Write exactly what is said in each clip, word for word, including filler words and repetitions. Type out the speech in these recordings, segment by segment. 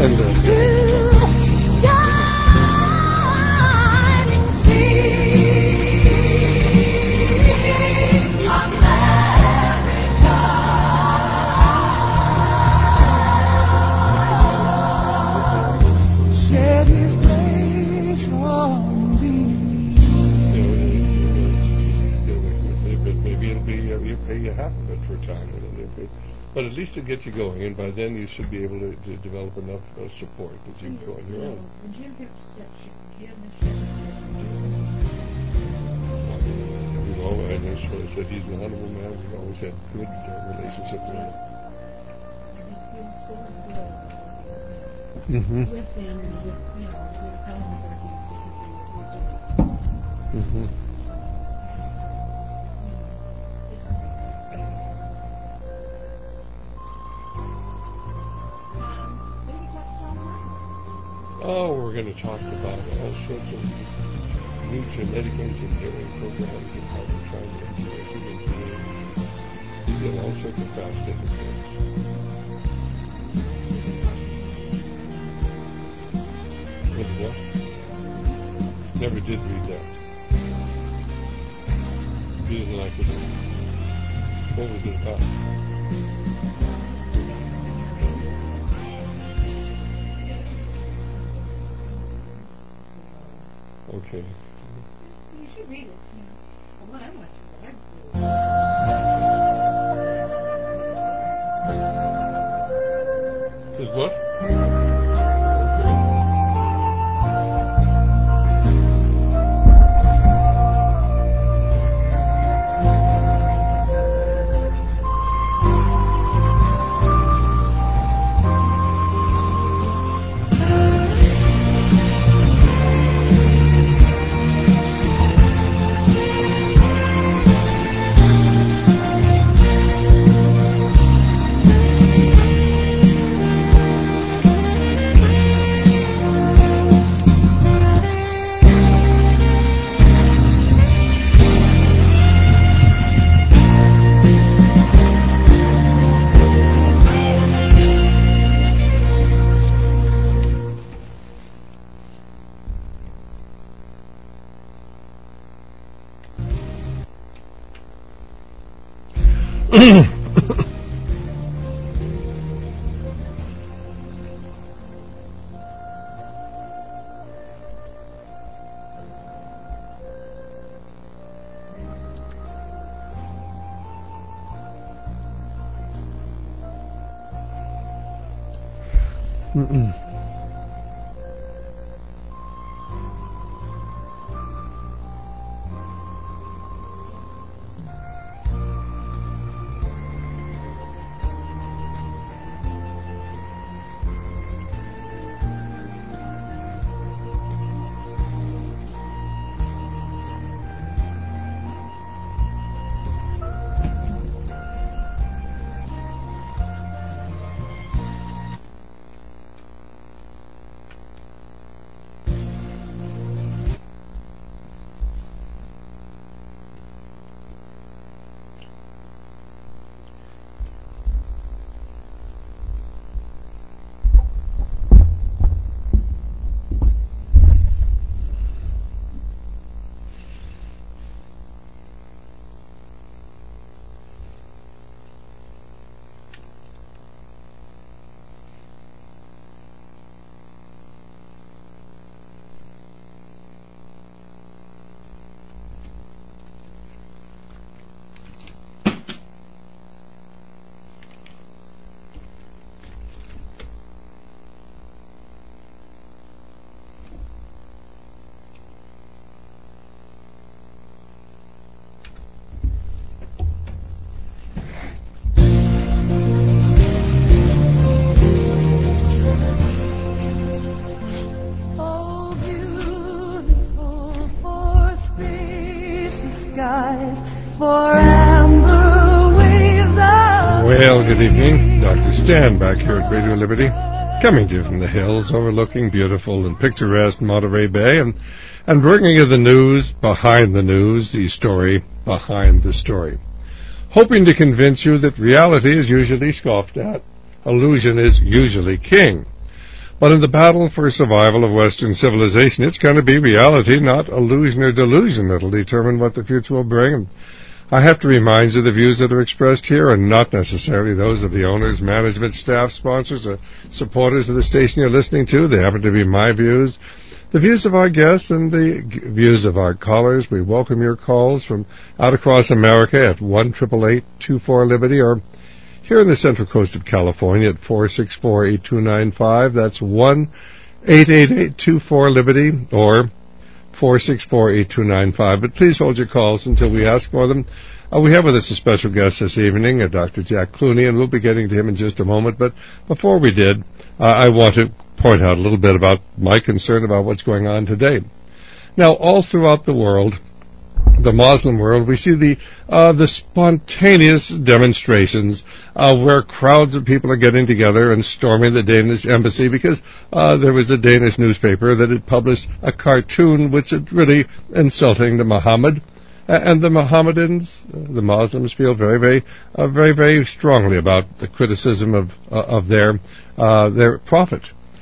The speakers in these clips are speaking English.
And uh, but at least to get you going, and by then you should be able to, to develop enough uh, support that you can go on your own. You know, and as I said, he's an honorable man. We've always had good uh, relationship with him. Mm-hmm. With him and with, you know, with telling him where he's going. Mm-hmm. Oh, we're going to talk about all sorts of new genetic engineering programs and how we're trying to engineer human beings. He's got all sorts of fascinating things. What is that? Never did read that. He didn't like it. What was it about? Okay. You should read it. Yeah. From what I want to. Is what? Mm-mm. Well, good evening. Doctor Stan back here at Radio Liberty, coming to you from the hills overlooking beautiful and picturesque Monterey Bay, and, and bringing you the news behind the news, the story behind the story. Hoping to convince you that reality is usually scoffed at, illusion is usually king. But in the battle for survival of Western civilization, it's going to be reality, not illusion or delusion, that'll determine what the future will bring. I have to remind you the views that are expressed here are not necessarily those of the owners, management, staff, sponsors, or supporters of the station you're listening to. They happen to be my views, the views of our guests, and the g- views of our callers. We welcome your calls from out across America at one eight eight eight, two four, Liberty, or here in the Central Coast of California at four six four, eight two nine five. That's one eight eight eight, two four, Liberty, or four six four, eight two nine five. But please hold your calls until we ask for them. Uh, we have with us a special guest this evening, uh, Doctor Jack Clooney, and we'll be getting to him in just a moment. But before we did, uh, I want to point out a little bit about my concern about what's going on today. Now, all throughout the world, the Muslim world, we see the uh, the spontaneous demonstrations uh, where crowds of people are getting together and storming the Danish embassy because uh, there was a Danish newspaper that had published a cartoon which is really insulting to Muhammad. And the Mohammedans, the Muslims, feel very, very, uh, very, very strongly about the criticism of uh, of their uh, their prophet.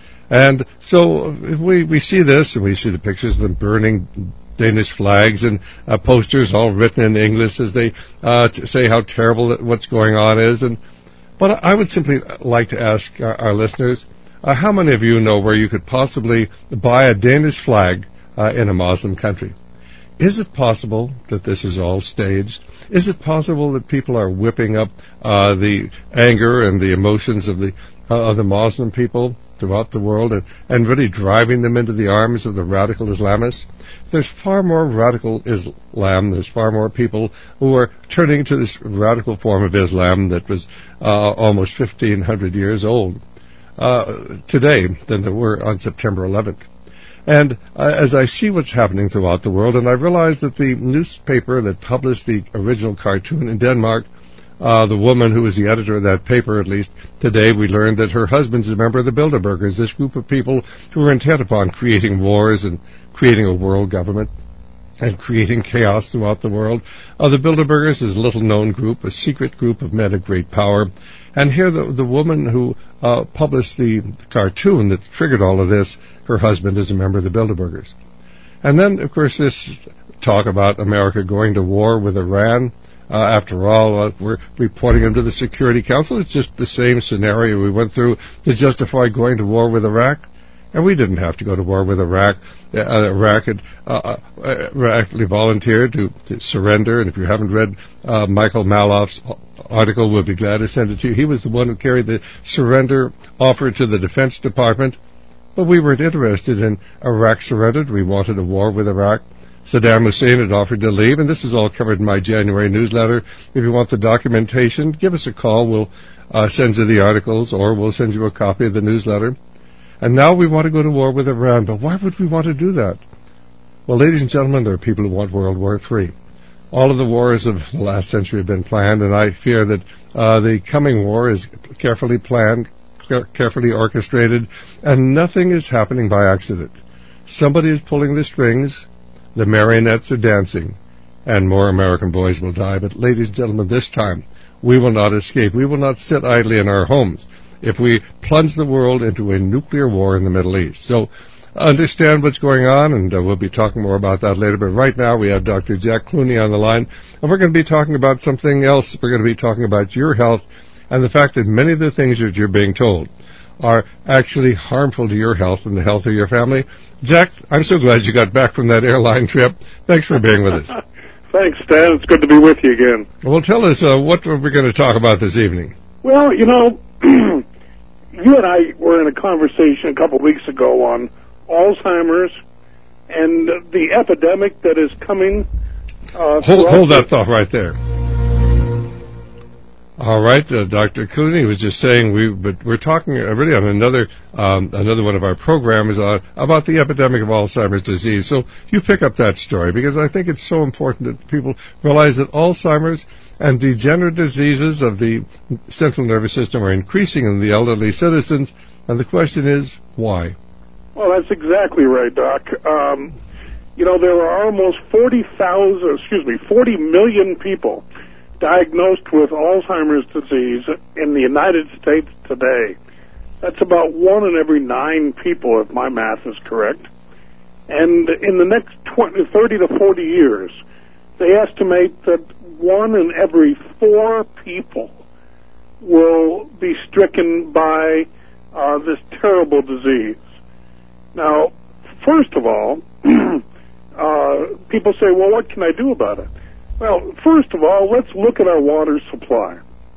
And so we we see this, and we see the pictures of them burning Danish flags and uh, posters all written in English as they uh, t- say how terrible what's going on is. And but I would simply like to ask our, our listeners, uh, how many of you know where you could possibly buy a Danish flag uh, in a Muslim country? Is it possible that this is all staged? Is it possible that people are whipping up uh, the anger and the emotions of the uh, of the Muslim people throughout the world and, and really driving them into the arms of the radical Islamists? There's far more radical Islam. There's far more people who are turning to this radical form of Islam that was uh, almost fifteen hundred years old uh, today than there were on September eleventh. And uh, as I see what's happening throughout the world, and I realize that the newspaper that published the original cartoon in Denmark, uh, the woman who was the editor of that paper, at least today, we learned that her husband's a member of the Bilderbergers, this group of people who are intent upon creating wars and creating a world government and creating chaos throughout the world. Uh, the Bilderbergers is a little-known group, a secret group of men of great power. And here the, the woman who uh, published the cartoon that triggered all of this, her husband is a member of the Bilderbergers. And then, of course, this talk about America going to war with Iran. Uh, after all, uh, we're reporting them to the Security Council. It's just the same scenario we went through to justify going to war with Iraq. And we didn't have to go to war with Iraq. Uh, Iraq had uh, uh, actually volunteered to, to surrender. And if you haven't read uh, Michael Maloff's article, we'll be glad to send it to you. He was the one who carried the surrender offer to the Defense Department. But we weren't interested in Iraq surrendered. We wanted a war with Iraq. Saddam Hussein had offered to leave, and this is all covered in my January newsletter. If you want the documentation, give us a call. We'll uh, send you the articles, or we'll send you a copy of the newsletter. And now we want to go to war with Iran. But why would we want to do that? Well, ladies and gentlemen, there are people who want World War Three. All of the wars of the last century have been planned, and I fear that uh, the coming war is carefully planned, carefully orchestrated, and nothing is happening by accident. Somebody is pulling the strings, the marionettes are dancing, and more American boys will die. But ladies and gentlemen, this time, we will not escape. We will not sit idly in our homes if we plunge the world into a nuclear war in the Middle East. So understand what's going on, and uh, we'll be talking more about that later. But right now, we have Doctor Jack Clooney on the line, and we're going to be talking about something else. We're going to be talking about your health and the fact that many of the things that you're being told are actually harmful to your health and the health of your family. Jack, I'm so glad you got back from that airline trip. Thanks for being with us. Thanks, Stan. It's good to be with you again. Well, tell us uh, what we're going to talk about this evening. Well, you know, you and I were in a conversation a couple of weeks ago on Alzheimer's and the epidemic that is coming. Uh, hold hold that thought right there. All right, uh, Doctor Clooney was just saying we, but we're talking uh, really on another um, another one of our programs uh, about the epidemic of Alzheimer's disease. So you pick up that story because I think it's so important that people realize that Alzheimer's and degenerative diseases of the central nervous system are increasing in the elderly citizens, and the question is why. Well, that's exactly right, Doc. Um, you know, there are almost forty thousand, excuse me, forty million people diagnosed with Alzheimer's disease in the United States today. That's about one in every nine people, if my math is correct. And in the next twenty, thirty to forty years, they estimate that one in every four people will be stricken by uh, this terrible disease. Now, first of all, uh, people say, well, what can I do about it? Well, first of all, let's look at our water supply.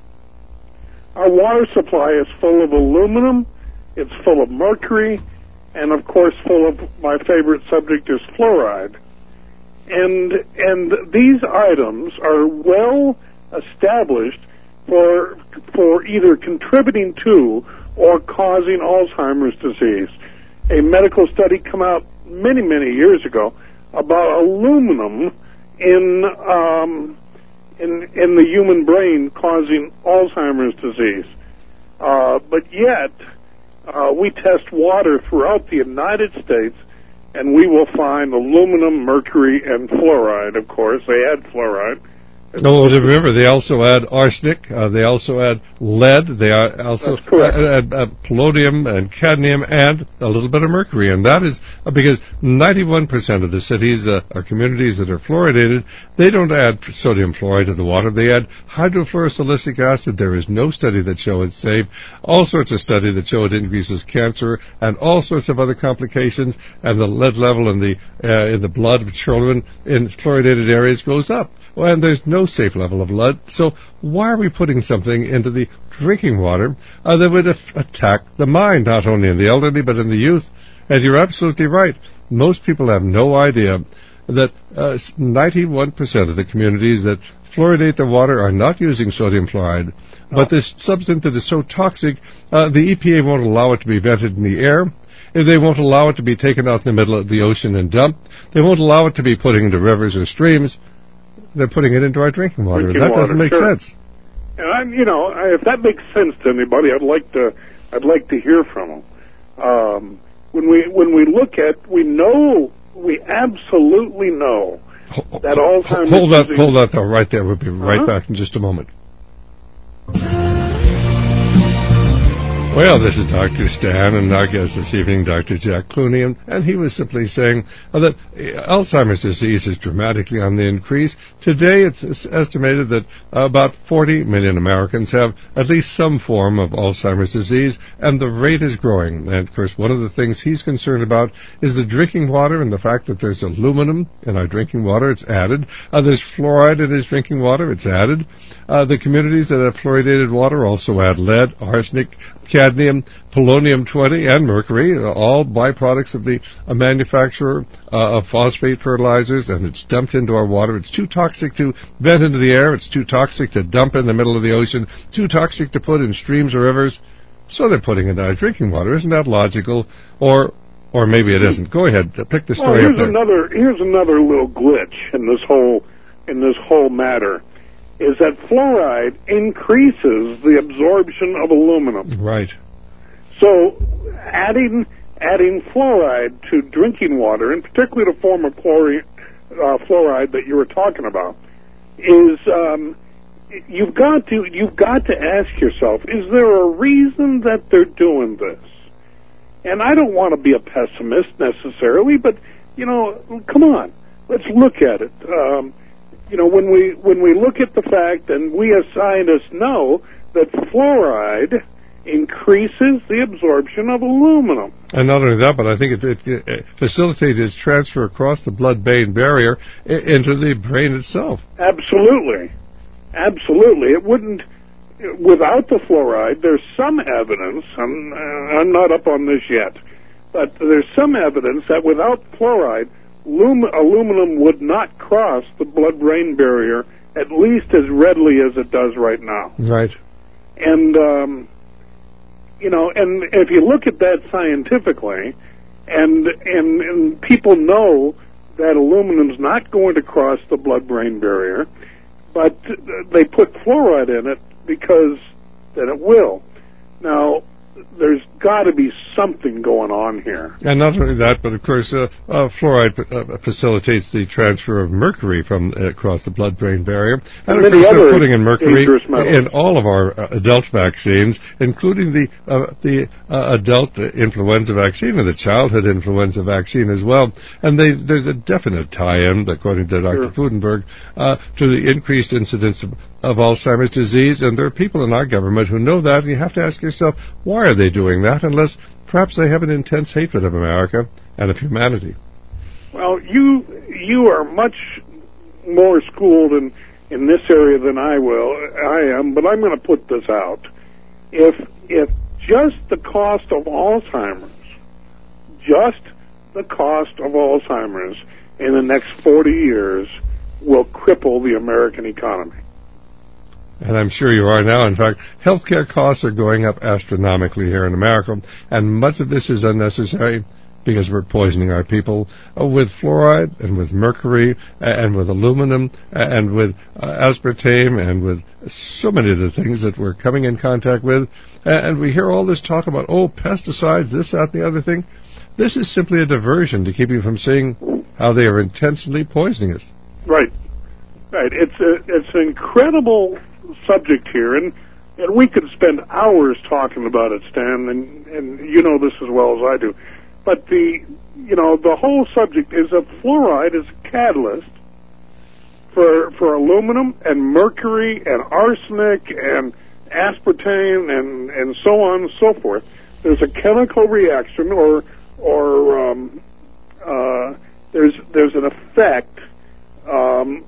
Our water supply is full of aluminum, it's full of mercury, and of course full of, my favorite subject is fluoride. And, and these items are well established for, for either contributing to or causing Alzheimer's disease. A medical study came out many, many years ago about aluminum in, um, in, in the human brain causing Alzheimer's disease. Uh, but yet, uh, we test water throughout the United States, and we will find aluminum, mercury, and fluoride, of course. They add fluoride. No, remember, they also add arsenic, uh, they also add lead, they are also add, add, add polonium and cadmium and a little bit of mercury. And that is uh, because ninety-one percent of the cities uh, or communities that are fluoridated, they don't add sodium fluoride to the water. They add hydrofluorosilicic acid. There is no study that shows it's safe. All sorts of studies that show it increases cancer and all sorts of other complications. And the lead level in the uh, in the blood of children in fluoridated areas goes up. Well, and there's no safe level of lead, so why are we putting something into the drinking water uh, that would af- attack the mind, not only in the elderly, but in the youth? And you're absolutely right. Most people have no idea that uh, ninety-one percent of the communities that fluoridate the water are not using sodium fluoride, no. But this substance that is so toxic, uh, the E P A won't allow it to be vented in the air. They won't allow it to be taken out in the middle of the ocean and dumped. They won't allow it to be put into rivers or streams. They're putting it into our drinking water. Drinking that water, doesn't make sure. sense. And I'm, you know, if that makes sense to anybody, I'd like to, I'd like to hear from them. Um, when we, when we look at, we know, we absolutely know that Alzheimer's hold that, disease. hold that though, right there. We'll be right Uh-huh. back in just a moment. Well, this is Doctor Stan, and our guest this evening, Doctor Jack Clooney, and, and he was simply saying uh, that uh, Alzheimer's disease is dramatically on the increase. Today, it's, it's estimated that uh, about forty million Americans have at least some form of Alzheimer's disease, and the rate is growing. And, of course, one of the things he's concerned about is the drinking water and the fact that there's aluminum in our drinking water. It's added. Uh, there's fluoride in his drinking water. It's added. Uh, the communities that have fluoridated water also add lead, arsenic, cadmium, polonium twenty, and mercury, all byproducts of the uh, manufacture uh, of phosphate fertilizers, and it's dumped into our water. It's too toxic to vent into the air. It's too toxic to dump in the middle of the ocean, too toxic to put in streams or rivers. So they're putting it in our drinking water. Isn't that logical? Or or maybe it isn't. Go ahead, pick the story well, here's up there. Another, here's another little glitch in this whole in this whole matter. Is that fluoride increases the absorption of aluminum. Right. So adding adding fluoride to drinking water, and particularly the form of chlorine, uh, fluoride that you were talking about, is um, you've got to you've got to ask yourself: is there a reason that they're doing this? And I don't want to be a pessimist necessarily, but you know, come on, let's look at it. Um, You know, when we when we look at the fact, and we as scientists know that fluoride increases the absorption of aluminum. And not only that, but I think it, it, it facilitates its transfer across the blood-brain barrier I- into the brain itself. Absolutely. Absolutely. It wouldn't, without the fluoride, there's some evidence, I'm, uh, I'm not up on this yet, but there's some evidence that without fluoride, Lum- aluminum would not cross the blood-brain barrier at least as readily as it does right now. Right. And, um, you know, and if you look at that scientifically, and, and, and people know that aluminum's not going to cross the blood-brain barrier, but they put fluoride in it because that it will. Now, there's got to be something going on here. And not only that, but of course, uh, uh, fluoride uh, facilitates the transfer of mercury from uh, across the blood-brain barrier. And, And of many course, other they're putting in mercury dangerous metals. in all of our uh, adult vaccines, including the uh, the uh, adult influenza vaccine and the childhood influenza vaccine as well. And they, there's a definite tie-in, according to Doctor Sure. Fudenberg, uh, to the increased incidence of, of Alzheimer's disease. And there are people in our government who know that, and you have to ask yourself, why are they doing that unless perhaps they have an intense hatred of America and of humanity? Well, you you are much more schooled in, in this area than I will. I am, but I'm going to put this out. If if just the cost of Alzheimer's, just the cost of Alzheimer's in the next forty years will cripple the American economy. And I'm sure you are now. In fact, healthcare costs are going up astronomically here in America, and much of this is unnecessary because we're poisoning our people uh, with fluoride and with mercury uh, and with aluminum uh, and with uh, aspartame and with so many of the things that we're coming in contact with. Uh, and we hear all this talk about, oh, pesticides, this, that, and the other thing. This is simply a diversion to keep you from seeing how they are intentionally poisoning us. Right, right. It's a, it's an incredible subject here, and and we could spend hours talking about it, Stan, and and you know this as well as I do. But the you know the whole subject is that fluoride is a catalyst for for aluminum and mercury and arsenic and aspartame and and so on and so forth. There's a chemical reaction, or or um, uh, there's there's an effect. Um,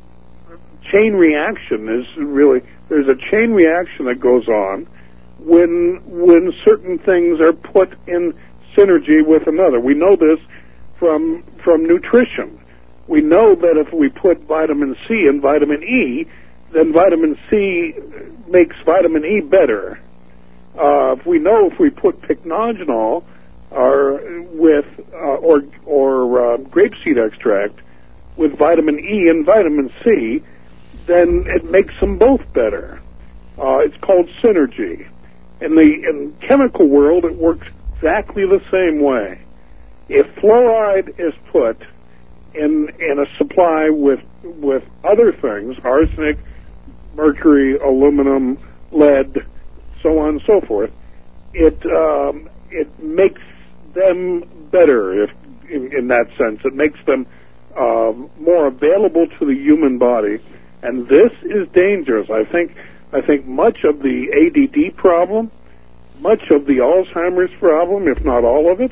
chain reaction is really, there's a chain reaction that goes on when when certain things are put in synergy with another. We know this from from nutrition. We know that if we put vitamin C and vitamin E, then vitamin C makes vitamin E better. Uh, we know if we put pycnogenol or with uh, or or uh, grapeseed extract with vitamin E and vitamin C, then it makes them both better. Uh, it's called synergy. In the in chemical world, it works exactly the same way. If fluoride is put in in a supply with with other things, arsenic, mercury, aluminum, lead, so on and so forth, it um, it makes them better. If in, in that sense, it makes them uh, more available to the human body. And this is dangerous. I think I think much of the A D D problem, much of the Alzheimer's problem, if not all of it,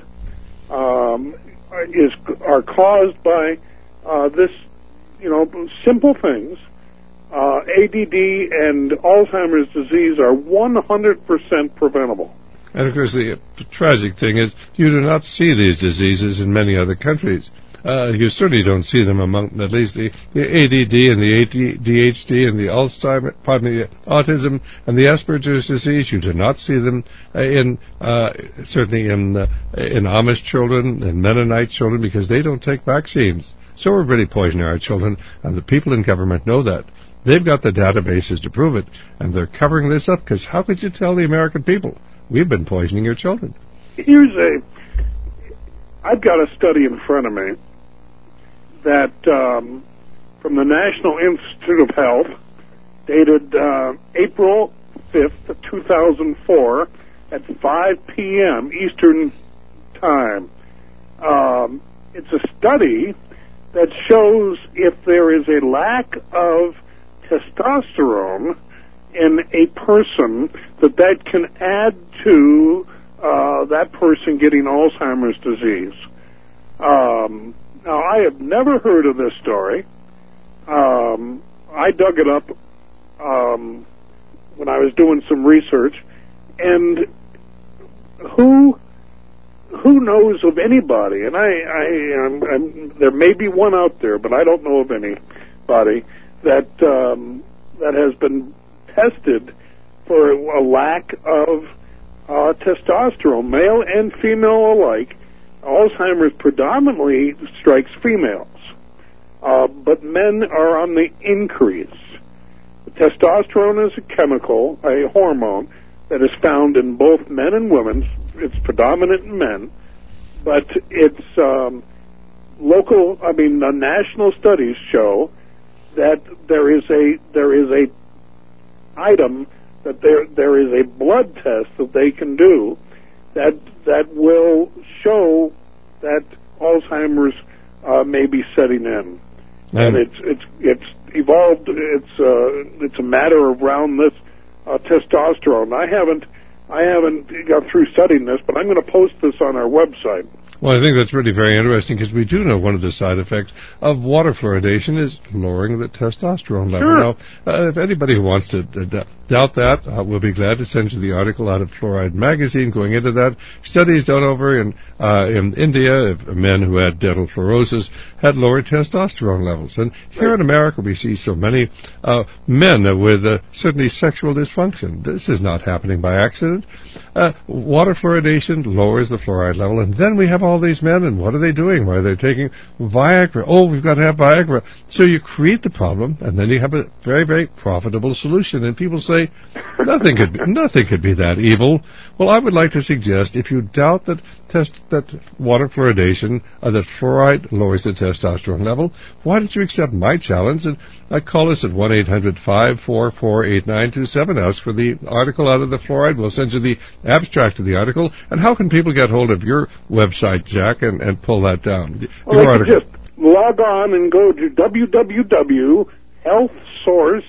um, is are caused by uh, this, you know, simple things. Uh, A D D and Alzheimer's disease are one hundred percent preventable. And of course, the tragic thing is you do not see these diseases in many other countries. Uh, you certainly don't see them among at least the, the A D D and the A D H D and the Alzheimer, pardon me, the autism and the Asperger's disease. You do not see them uh, in uh, certainly in uh, in Amish children and Mennonite children because they don't take vaccines. So we're really poisoning our children, and the people in government know that. They've got the databases to prove it, and they're covering this up because how could you tell the American people we've been poisoning your children? Here's a, I've got a study in front of me that um, from the National Institute of Health, dated uh, April fifth, two thousand four, at five p.m. Eastern Time. Um, it's a study that shows if there is a lack of testosterone in a person, that that can add to uh, that person getting Alzheimer's disease. Um, now, I have never heard of this story. Um, I dug it up um, when I was doing some research, and who who knows of anybody? And I, I I'm, I'm, there may be one out there, but I don't know of anybody that um, that has been tested for a lack of uh, testosterone, male and female alike. Alzheimer's predominantly strikes females, uh, but men are on the increase. Testosterone is a chemical, a hormone, that is found in both men and women. It's predominant in men, but it's um, local. I mean, uh, national studies show that there is a there is a item that there there is a blood test that they can do that that will show that Alzheimer's uh, may be setting in, mm. and it's it's it's evolved. It's uh, it's a matter of around this uh, testosterone. I haven't I haven't got through studying this, but I'm going to post this on our website. Well, I think that's really very interesting because we do know one of the side effects of water fluoridation is lowering the testosterone level. Sure. Now, uh, if anybody who wants to uh, d- doubt that, uh, we'll be glad to send you the article out of Fluoride Magazine going into that. Studies done over in uh, in India of men who had dental fluorosis had lower testosterone levels. And here right. in America, we see so many uh, men with uh, certainly sexual dysfunction. This is not happening by accident. Uh, water fluoridation lowers the fluoride level, and then we have all these men, and what are they doing? Why are they taking Viagra? Oh, we've got to have Viagra. So you create the problem, and then you have a very, very profitable solution. And people say, nothing could be, nothing could be that evil. Well, I would like to suggest, if you doubt that test that water fluoridation, uh, that fluoride lowers the testosterone level, why don't you accept my challenge and uh, call us at one eight hundred five four four eight nine two seven. Ask for the article out of the fluoride. We'll send you the abstract of the article. And how can people get hold of your website, Jack, and, and pull that down? Well, your they article. can just log on and go to w w w dot health source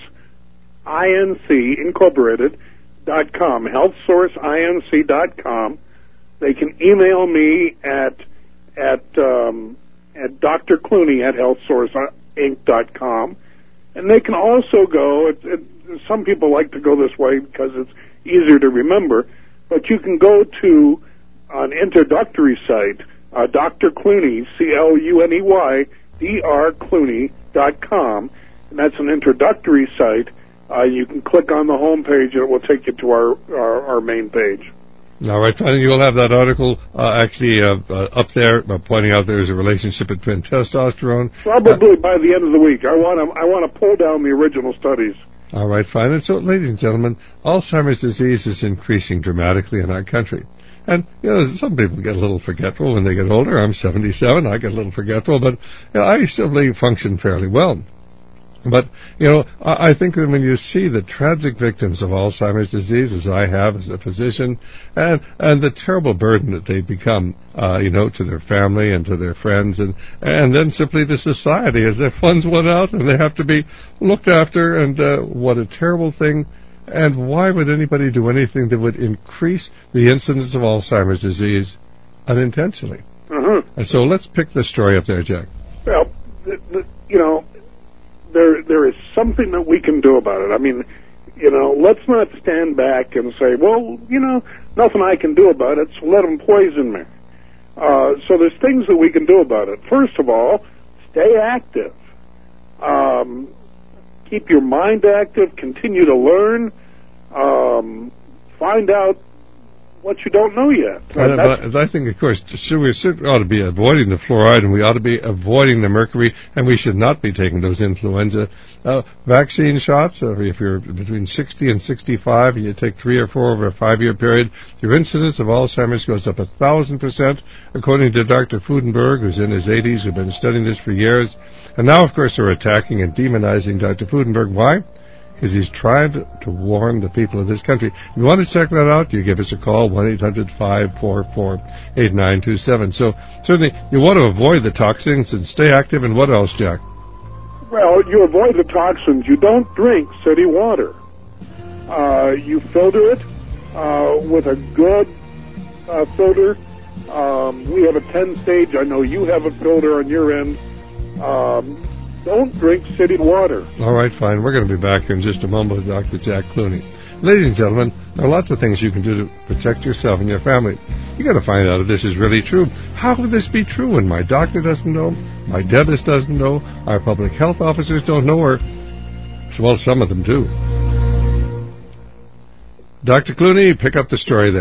inc incorporated dot com, health source inc dot com. They can email me at at um, at Doctor Clooney at health source inc dot com, and they can also go. It, it, some people like to go this way because it's easier to remember, but you can go to an introductory site, uh, Doctor Clooney, C L U N E Y, D R Clooney dot com, and that's an introductory site. Uh, you can click on the home page, and it will take you to our, our, our main page. All right, and you'll have that article uh, actually uh, uh, up there uh, pointing out there is a relationship between testosterone. Probably uh, by the end of the week. I want to I want to pull down the original studies. All right, fine. And so, ladies and gentlemen, Alzheimer's disease is increasing dramatically in our country. And, you know, some people get a little forgetful when they get older. I'm seventy-seven. I get a little forgetful, but you know, I simply function fairly well. But, you know, I think that when you see the tragic victims of Alzheimer's disease, as I have as a physician, and and the terrible burden that they become, uh, you know, to their family and to their friends, and and then simply to society as their funds run out and they have to be looked after, and uh, what a terrible thing. And why would anybody do anything that would increase the incidence of Alzheimer's disease unintentionally? Mm-hmm. And so let's pick the story up there, Jack. Well, the, the, you know, there there is something that we can do about it. I mean, you know, let's not stand back and say, well, you know, nothing I can do about it, so let them poison me. Uh, so there's things that we can do about it. First of all, stay active. Um, keep your mind active, continue to learn, um, find out what you don't know yet. And and I think, of course, so we ought to be avoiding the fluoride, and we ought to be avoiding the mercury, and we should not be taking those influenza uh, vaccine shots. Uh, if you're between sixty and sixty-five, and you take three or four over a five-year period, your incidence of Alzheimer's goes up a thousand percent, according to Doctor Fudenberg, who's in his eighties, who's been studying this for years. And now, of course, they're attacking and demonizing Doctor Fudenberg. Why? Because he's trying to, to warn the people of this country. If you want to check that out, you give us a call, one eight hundred five four four eight nine two seven. So certainly you want to avoid the toxins and stay active. And what else, Jack? Well, you avoid the toxins. You don't drink city water. Uh, you filter it uh, with a good uh, filter. Um, we have a ten-stage. I know you have a filter on your end. Um, Don't drink city water. All right, fine. We're going to be back here in just a moment with Doctor Jack Clooney. Ladies and gentlemen, there are lots of things you can do to protect yourself and your family. You got to find out if this is really true. How could this be true when my doctor doesn't know, my dentist doesn't know, our public health officers don't know, or, well, some of them do. Doctor Clooney, pick up the story there.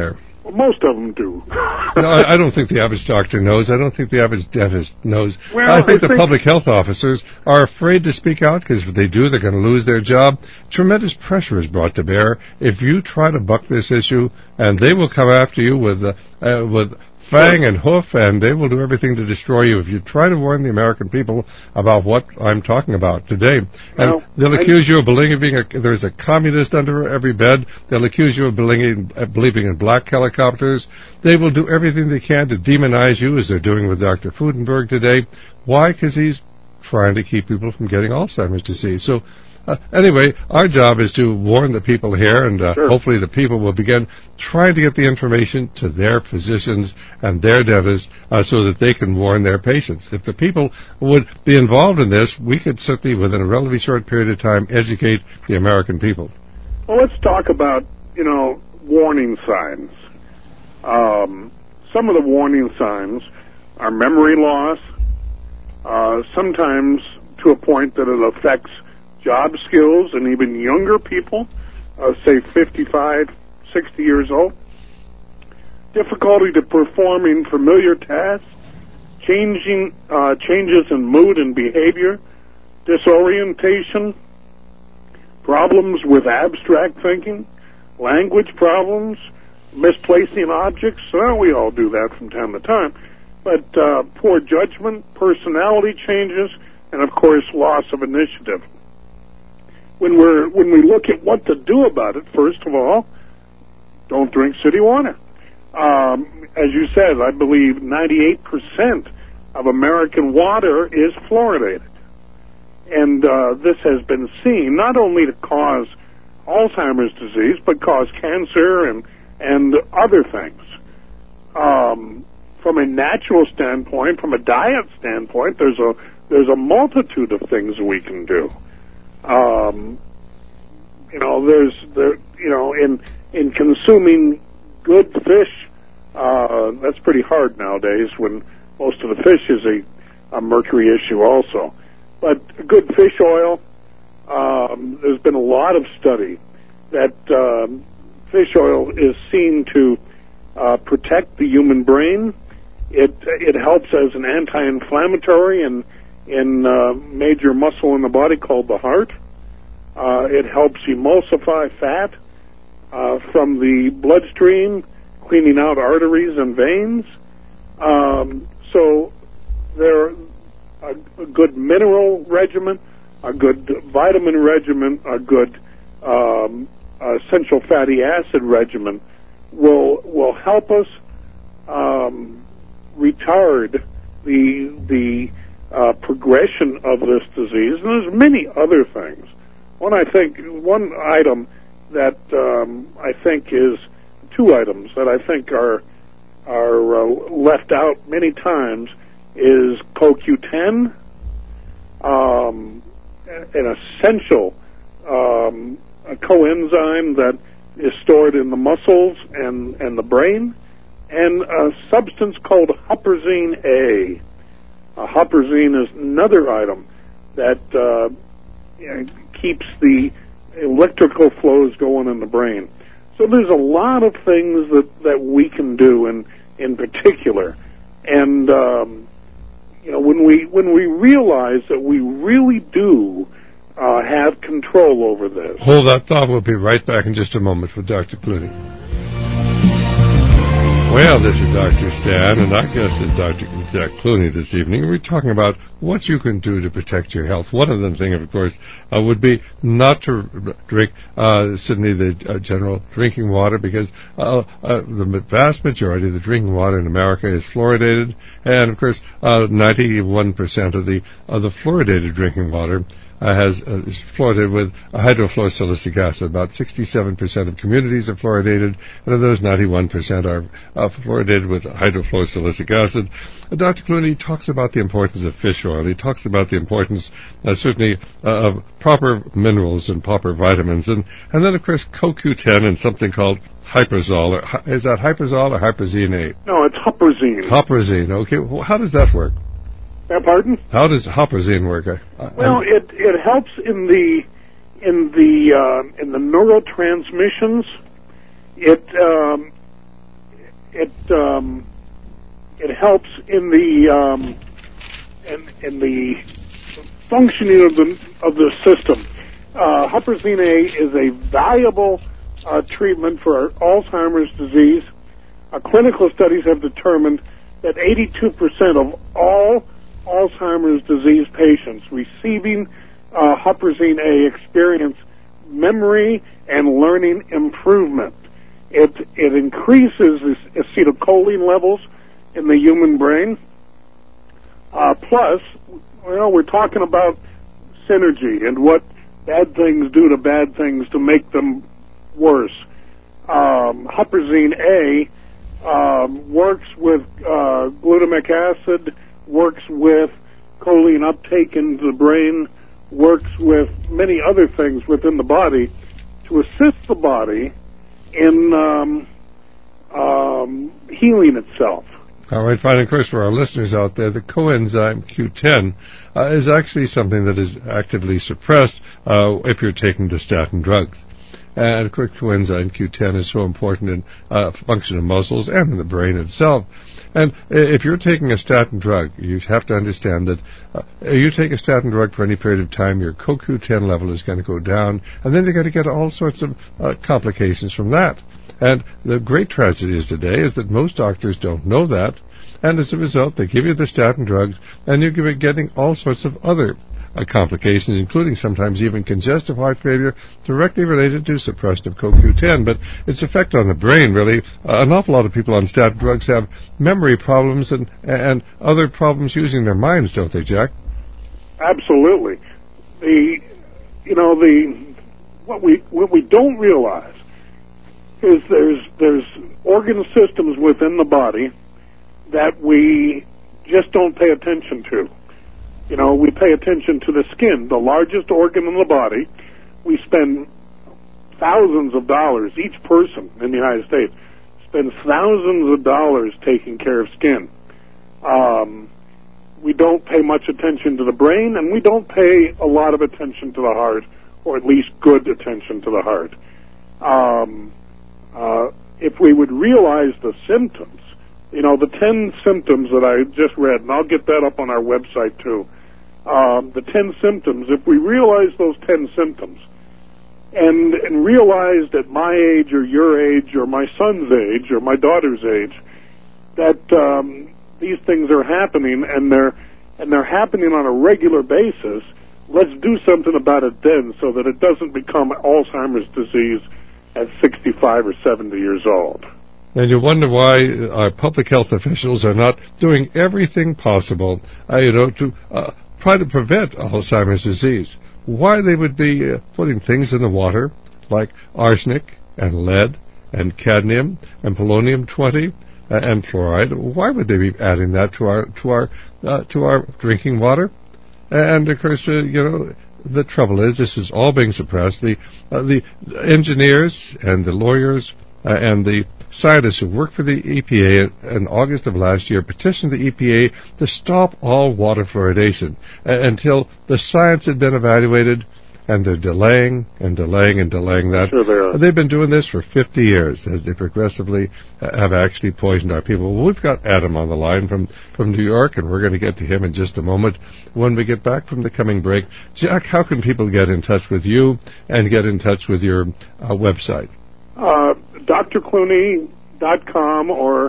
Well, most of them do. No, I, I don't think the average doctor knows. I don't think the average dentist knows. Well, I think I the think public health officers are afraid to speak out because if they do, they're going to lose their job. Tremendous pressure is brought to bear if you try to buck this issue, and they will come after you with uh, uh, with fang and hoof, and they will do everything to destroy you if you try to warn the American people about what I'm talking about today. And Well, they'll I- accuse you of believing a, there's a communist under every bed. They'll accuse you of believing, uh, believing in black helicopters. They will do everything they can to demonize you, as they're doing with Doctor Fudenberg today. Why? Because he's trying to keep people from getting Alzheimer's disease. So Uh, anyway, our job is to warn the people here, and uh, Sure. hopefully the people will begin trying to get the information to their physicians and their dentists uh, so that they can warn their patients. If the people would be involved in this, we could certainly, within a relatively short period of time, educate the American people. Well, let's talk about, you know, warning signs. Um, some of the warning signs are memory loss, uh, sometimes to a point that it affects job skills and even younger people, uh, say fifty-five, sixty years old. Difficulty to performing familiar tasks, changing uh, changes in mood and behavior, disorientation, problems with abstract thinking, language problems, misplacing objects. Well, we all do that from time to time. But uh, poor judgment, personality changes, and of course, loss of initiative. When we're when we look at what to do about it, first of all, don't drink city water. Um, as you said, I believe ninety-eight percent of American water is fluoridated. And uh, this has been seen not only to cause Alzheimer's disease, but cause cancer and, and other things. Um, from a natural standpoint, from a diet standpoint, there's a there's a multitude of things we can do. Um, you know, there's there, you know, in in consuming good fish, uh, that's pretty hard nowadays when most of the fish is a, a mercury issue also. But good fish oil, um, there's been a lot of study that um, fish oil is seen to uh, protect the human brain. It it helps as an anti-inflammatory and in uh, major muscle in the body called the heart. Uh, it helps emulsify fat uh, from the bloodstream, cleaning out arteries and veins. Um, so there a, a good mineral regimen, a good vitamin regimen, a good um, essential fatty acid regimen will will help us um, retard the the Uh, progression of this disease, and there's many other things. One I think, one item that um, I think is two items that I think are are uh, left out many times is C O Q ten, um, an essential um, a coenzyme that is stored in the muscles and and the brain, and a substance called huperzine A. Uh, huperzine is another item that uh, you know, keeps the electrical flows going in the brain. So there's a lot of things that, that we can do in in particular, and um, you know when we when we realize that we really do uh, have control over this. Hold that thought. We'll be right back in just a moment for Doctor Clooney. Well, this is Doctor Stan, and our guest is Doctor Jack Clooney this evening. We're talking about what you can do to protect your health. One of the things, of course, uh, would be not to drink, uh, certainly the uh, general drinking water, because uh, uh, the vast majority of the drinking water in America is fluoridated, and, of course, uh, ninety-one percent of the of the fluoridated drinking water Uh, has uh, is fluoridated with uh, hydrofluorosilicic acid. About sixty-seven percent of communities are fluoridated, and of those, ninety-one percent are uh, fluoridated with hydrofluorosilicic acid. Uh, Doctor Clooney talks about the importance of fish oil. He talks about the importance, uh, certainly, uh, of proper minerals and proper vitamins, and and then, of course, C O Q ten and something called Hyperzole. Or, is that Hyperzole or Hyperzine A? No, it's huperzine. Huperzine. Okay, well, how does that work? Uh, pardon? How does Huperzine work? I, I, Well, it it helps in the in the uh, in the neurotransmissions. It um, it um, it helps in the um, in, in the functioning of the of the system. Uh, Huperzine A is a valuable uh, treatment for Alzheimer's disease. Uh, clinical studies have determined that eighty-two percent of all Alzheimer's disease patients receiving uh, Huperzine A experience memory and learning improvement. It it increases acetylcholine levels in the human brain. Uh, plus, well, we're talking about synergy and what bad things do to bad things to make them worse. Um, Huperzine A um, works with uh, glutamic acid, works with choline uptake into the brain, works with many other things within the body to assist the body in um, um, healing itself. All right, fine. Of course, for our listeners out there, the coenzyme Q ten uh, is actually something that is actively suppressed uh, if you're taking the statin drugs. And of course, coenzyme Q ten is so important in uh, function of muscles and in the brain itself. And if you're taking a statin drug, you have to understand that uh, you take a statin drug for any period of time, your co Q ten level is going to go down, and then you're going to get all sorts of uh, complications from that. And the great tragedy is today is that most doctors don't know that, and as a result, they give you the statin drugs, and you're getting all sorts of other uh, complications, including sometimes even congestive heart failure, directly related to suppression of co Q ten. But its effect on the brain, really, uh, an awful lot of people on statin drugs have memory problems and and other problems using their minds, don't they, Jack? Absolutely. The you know the what we what we don't realize is there's there's organ systems within the body that we just don't pay attention to. You know, we pay attention to the skin, the largest organ in the body. We spend thousands of dollars, each person in the United States spends thousands of dollars taking care of skin. Um, we don't pay much attention to the brain, and we don't pay a lot of attention to the heart, or at least good attention to the heart. Um, uh, if we would realize the symptoms, you know, the ten symptoms that I just read, and I'll get that up on our website too, um, the ten symptoms, if we realize those ten symptoms, and, and realized at my age or your age or my son's age or my daughter's age that um, these things are happening and they're and they're happening on a regular basis, let's do something about it then so that it doesn't become Alzheimer's disease at sixty-five or seventy years old. And you wonder why our public health officials are not doing everything possible, uh, you know, to uh, try to prevent Alzheimer's disease. Why they would be uh, putting things in the water like arsenic and lead and cadmium and polonium twenty uh, and fluoride. Why would they be adding that to our to our uh, to our drinking water? And of course, uh, you know, the trouble is this is all being suppressed. The uh, the engineers and the lawyers uh, and the scientists who worked for the E P A in August of last year petitioned the E P A to stop all water fluoridation uh, until the science had been evaluated, and they're delaying and delaying and delaying that. Sure they are. They've been doing this for fifty years as they progressively uh, have actually poisoned our people. Well, we've got Adam on the line from, from New York, and we're going to get to him in just a moment when we get back from the coming break. Jack, how can people get in touch with you and get in touch with your uh, website? Uh, D R Clooney dot com or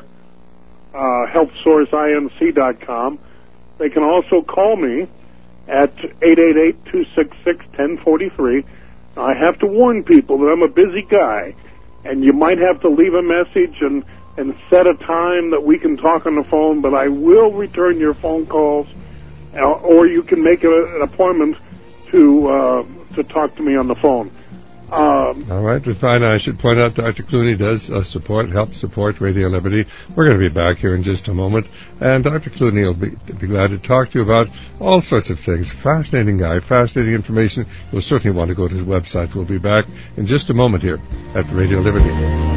uh, health source inc dot com. They can also call me at eight eight eight, two six six, one zero four three. I have to warn people that I'm a busy guy, and you might have to leave a message and, and set a time that we can talk on the phone, but I will return your phone calls, uh, or you can make a, an appointment to uh, to talk to me on the phone. Um, All right, fine. I should point out Doctor Clooney does uh, support, help support Radio Liberty. We're going to be back here in just a moment, and Doctor Clooney will be, be glad to talk to you about all sorts of things. Fascinating guy, fascinating information. You'll certainly want to go to his website. We'll be back in just a moment here at Radio Liberty.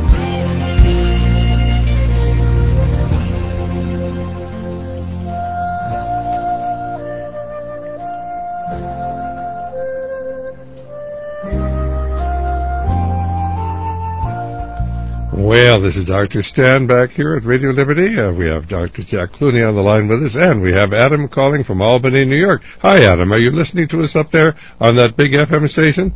Well, this is Doctor Stan back here at Radio Liberty. Uh, we have Doctor Jack Clooney on the line with us, and we have Adam calling from Albany, New York. Hi, Adam. Are you listening to us up there on that big F M station?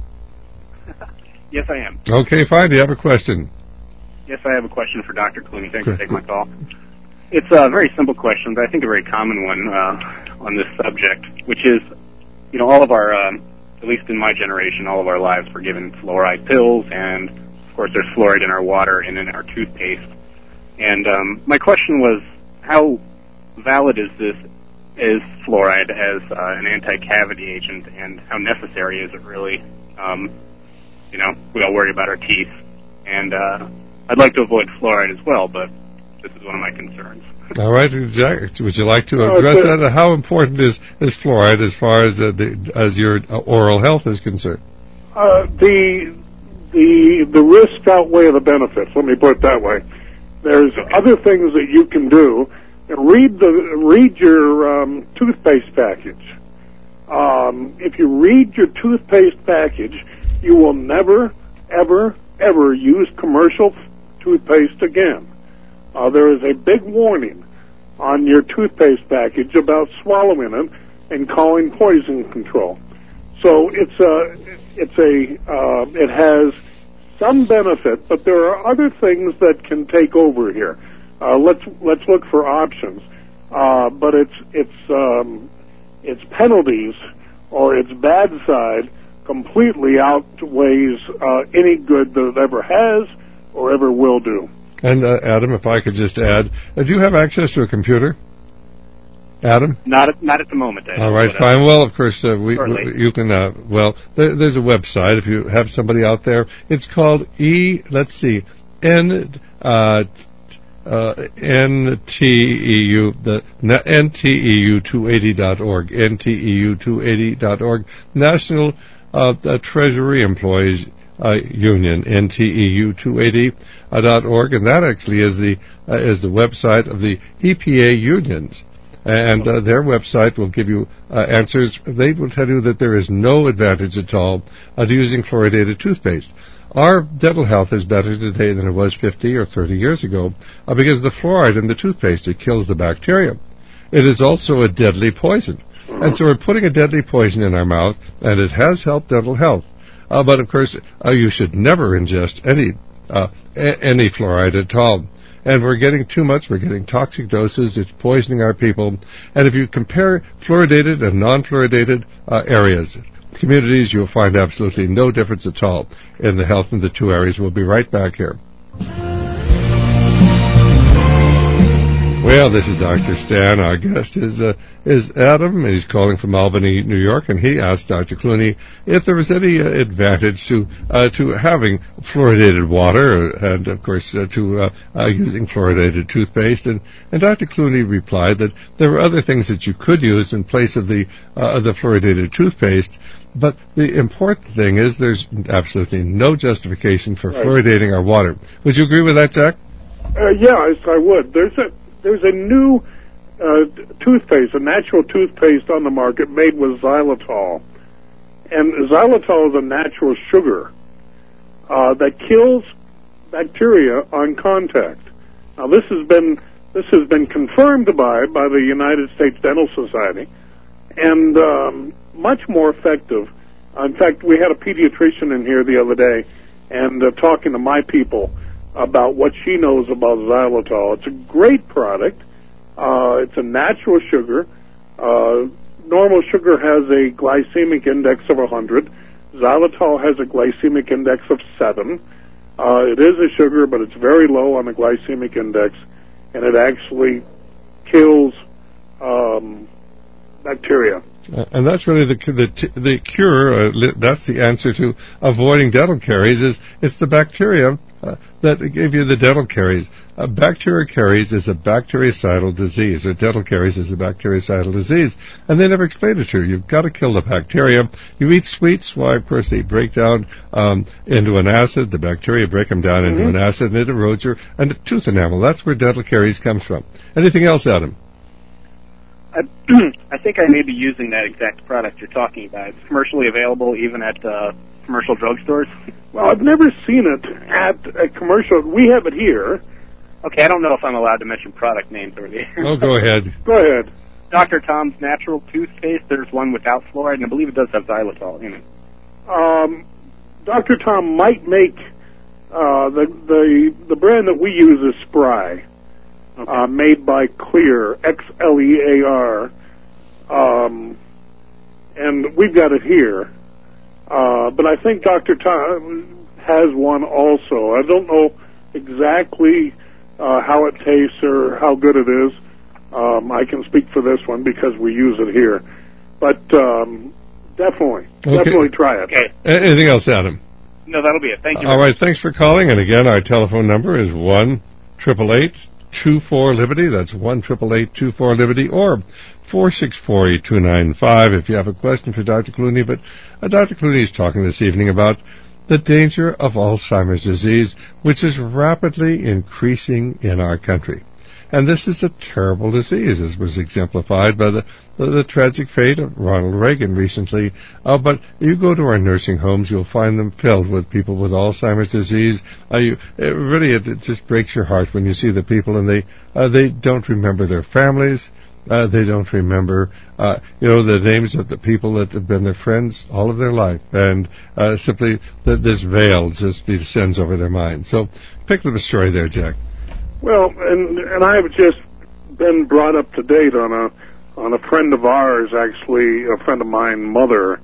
Yes, I am. Okay, fine. Do you have a question? Yes, I have a question for Doctor Clooney. Thanks for taking my call. It's a very simple question, but I think a very common one uh, on this subject, which is, you know, all of our, um, at least in my generation, all of our lives were given fluoride pills, and of course there's fluoride in our water and in our toothpaste. And um, my question was, how valid is this, is fluoride as uh, an anti-cavity agent, and how necessary is it really? Um, you know, we all worry about our teeth, and uh, I'd like to avoid fluoride as well, but this is one of my concerns. All right, Jack, would you like to address uh, that? How important is, is fluoride as far as uh, the, as your oral health is concerned? Uh, the the the risks outweigh the benefits. Let me put it that way. There's other things that you can do. Read the read your um, toothpaste package. Um, if you read your toothpaste package, you will never, ever, ever use commercial toothpaste again. Uh, there is a big warning on your toothpaste package about swallowing it and calling poison control. So it's a, it's a, uh, it has some benefit, but there are other things that can take over here. Uh, let's let's look for options. Uh, but its its um, its penalties or its bad side completely outweighs uh, any good that it ever has or ever will do. And, uh, Adam, if I could just add, uh, do you have access to a computer? Adam? Not at, not at the moment. I All right, fine. Uh, well, of course, uh, we, we you can, uh, well, there, there's a website. If you have somebody out there, it's called E, let's see, N, uh, uh, N T E U, the N T E U two eighty dot org, N T E U two eighty dot org, National uh, Treasury Employees Uh, Union, N T E U two eighty dot org, and that actually is the uh, is the website of the E P A unions, and uh, their website will give you uh, answers. They will tell you that there is no advantage at all uh, to using fluoridated toothpaste. Our dental health is better today than it was fifty or thirty years ago uh, because the fluoride in the toothpaste, it kills the bacteria. It is also a deadly poison, and so we're putting a deadly poison in our mouth, and it has helped dental health. Uh, but, of course, uh, you should never ingest any uh, a- any fluoride at all. And we're getting too much. We're getting toxic doses. It's poisoning our people. And if you compare fluoridated and non-fluoridated uh, areas, communities, you'll find absolutely no difference at all in the health in the two areas. We'll be right back here. Well, this is Doctor Stan. Our guest is uh, is Adam. He's calling from Albany, New York, and he asked Doctor Clooney if there was any uh, advantage to uh, to having fluoridated water and, of course, uh, to uh, uh, using fluoridated toothpaste. And, and Doctor Clooney replied that there were other things that you could use in place of the uh, of the fluoridated toothpaste. But the important thing is there's absolutely no justification for right. fluoridating our water. Would you agree with that, Jack? Uh, yes, I would. There's a There's a new uh, toothpaste, a natural toothpaste on the market made with xylitol. And xylitol is a natural sugar uh, that kills bacteria on contact. Now, this has been this has been confirmed by by the United States Dental Society, and um, much more effective. In fact, we had a pediatrician in here the other day, and uh, talking to my people about what she knows about xylitol. It's a great product. Uh, it's a natural sugar. Uh, normal sugar has a glycemic index of one hundred. Xylitol has a glycemic index of seven. Uh, it is a sugar, but it's very low on the glycemic index, and it actually kills um, bacteria. Uh, and that's really the the, the cure. Uh, li- that's the answer to avoiding dental caries. Is it's the bacteria uh, that give you the dental caries. Uh, bacterial caries is a bactericidal disease, or dental caries is a bactericidal disease, and they never explain it to you. You've got to kill the bacteria. You eat sweets, why, of course, they break down um, into an acid. The bacteria break them down into mm-hmm. an acid, and it erodes your and the tooth enamel. That's where dental caries comes from. Anything else, Adam? I, I think I may be using that exact product you're talking about. It's commercially available even at uh, commercial drugstores? Well, I've never seen it at a commercial. We have it here. Okay, I don't know if I'm allowed to mention product names over there. Oh, go ahead. Go ahead. Doctor Tom's Natural Toothpaste, there's one without fluoride, and I believe it does have xylitol in it. Um, Doctor Tom might make uh, the the the brand that we use is Spry, Okay. uh, made by Clear, X L E A R, um, and we've got it here. Uh, but I think Doctor Tom has one also. I don't know exactly uh, how it tastes or how good it is. Um, I can speak for this one because we use it here. But um, definitely, Okay. definitely try it. Okay. A- Anything else, Adam? No, that'll be it. Thank you. All right, thanks for calling. And again, our telephone number is one eight eight eight, two four, Liberty. That's one eight eight eight, two four, Liberty, or four six four, eight two nine five if you have a question for Doctor Clooney. But uh, Doctor Clooney is talking this evening about the danger of Alzheimer's disease, which is rapidly increasing in our country. And this is a terrible disease, as was exemplified by the, the, the tragic fate of Ronald Reagan recently. Uh, but you go to our nursing homes, you'll find them filled with people with Alzheimer's disease. Uh, you, it really, it, it just breaks your heart when you see the people, and they uh, they don't remember their families. Uh, they don't remember, uh, you know, the names of the people that have been their friends all of their life, and uh, simply th- this veil just descends over their mind. So, pick up a story there, Jack. Well, and and I've just been brought up to date on a on a friend of ours, actually a friend of mine, mother,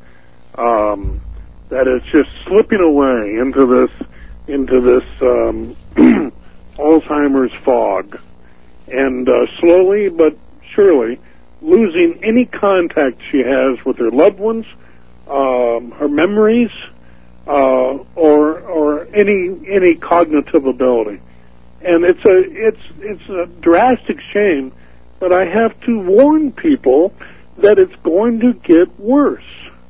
um, that is just slipping away into this into this um, Alzheimer's fog, and uh, slowly but surely losing any contact she has with her loved ones, um, her memories, uh, or or any any cognitive ability. And it's a it's it's a drastic shame, but I have to warn people that it's going to get worse.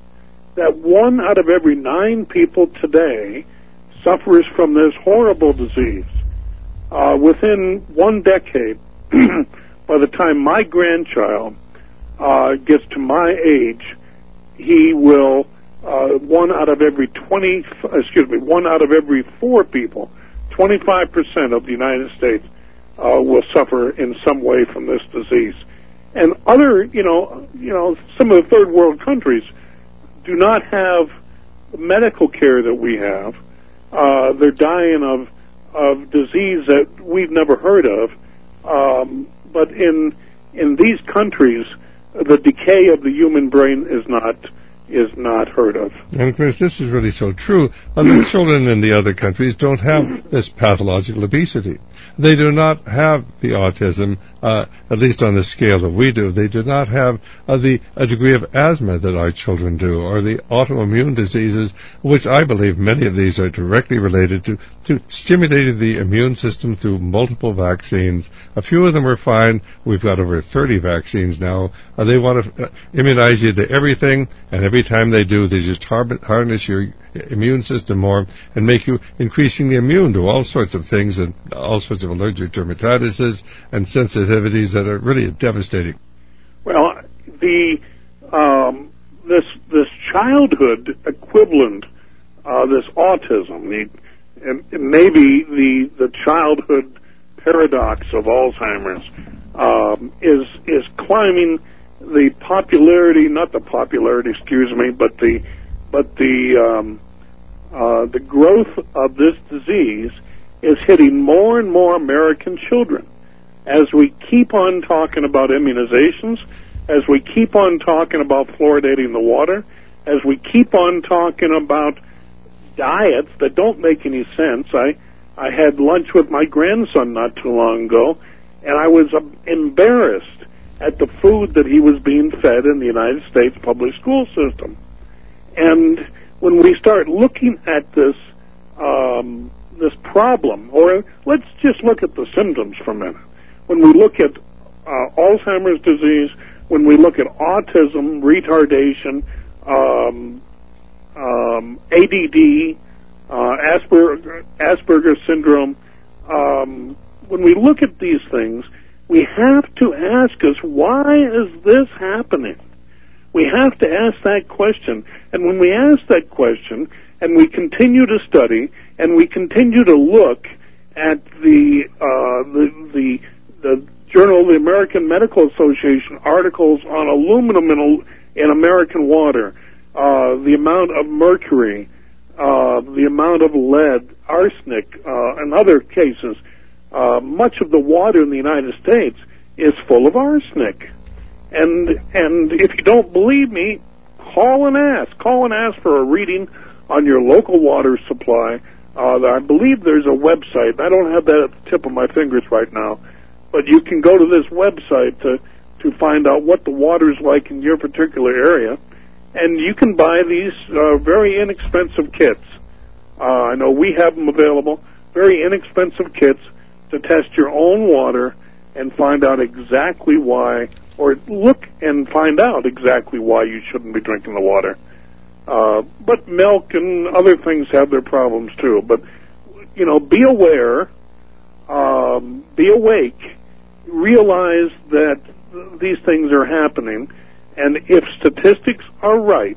That one out of every nine people today suffers from this horrible disease. Uh, within one decade, by the time my grandchild uh, gets to my age, he will uh, one out of every twenty excuse me one out of every four people. twenty-five percent of the United States uh, will suffer in some way from this disease. And other, you know, you know, some of the third world countries do not have the medical care that we have. Uh, they're dying of of disease that we've never heard of. Um, but in in these countries, the decay of the human brain is not is not heard of. And, Chris, this is really so true. Uh, the children in the other countries don't have this pathological obesity. They do not have the autism, uh, at least on the scale that we do. They do not have uh, the a degree of asthma that our children do, or the autoimmune diseases, which I believe many of these are directly related to, to stimulating the immune system through multiple vaccines. A few of them are fine. We've got over thirty vaccines now. Uh, they want to uh, immunize you to everything, and every time they do, they just har- harness your immune system more and make you increasingly immune to all sorts of things and all sorts of allergic dermatitis and sensitivities that are really devastating. Well, the um, this this childhood equivalent, uh, this autism, the and, and maybe the the childhood paradox of Alzheimer's um, is is climbing the popularity, not the popularity, excuse me, but the but the um, uh, the growth of this disease is hitting more and more American children. As we keep on talking about immunizations, as we keep on talking about fluoridating the water, as we keep on talking about diets that don't make any sense. I, I had lunch with my grandson not too long ago, and I was uh, embarrassed at the food that he was being fed in the United States public school system. And when we start looking at this um, this problem, or let's just look at the symptoms for a minute. When we look at uh, Alzheimer's disease, when we look at autism, retardation, um, um, A D D, uh, Asperger, Asperger's syndrome, um, when we look at these things, we have to ask us, why is this happening? We have to ask that question. And when we ask that question, and we continue to study, and we continue to look at the uh, the, the the Journal of the American Medical Association articles on aluminum in, in American water, uh, the amount of mercury, uh, the amount of lead, arsenic, uh, and other cases. Uh, much of the water in the United States is full of arsenic. And and if you don't believe me, call and ask. Call and ask for a reading on your local water supply. Uh, I believe there's a website. I don't have that at the tip of my fingers right now. But you can go to this website to, to find out what the water is like in your particular area. And you can buy these uh, very inexpensive kits. Uh, I know we have them available. Very inexpensive kits to test your own water and find out exactly why, or look and find out exactly why you shouldn't be drinking the water. Uh, but milk and other things have their problems too. But, you know, be aware, um, be awake, realize that these things are happening, and if statistics are right,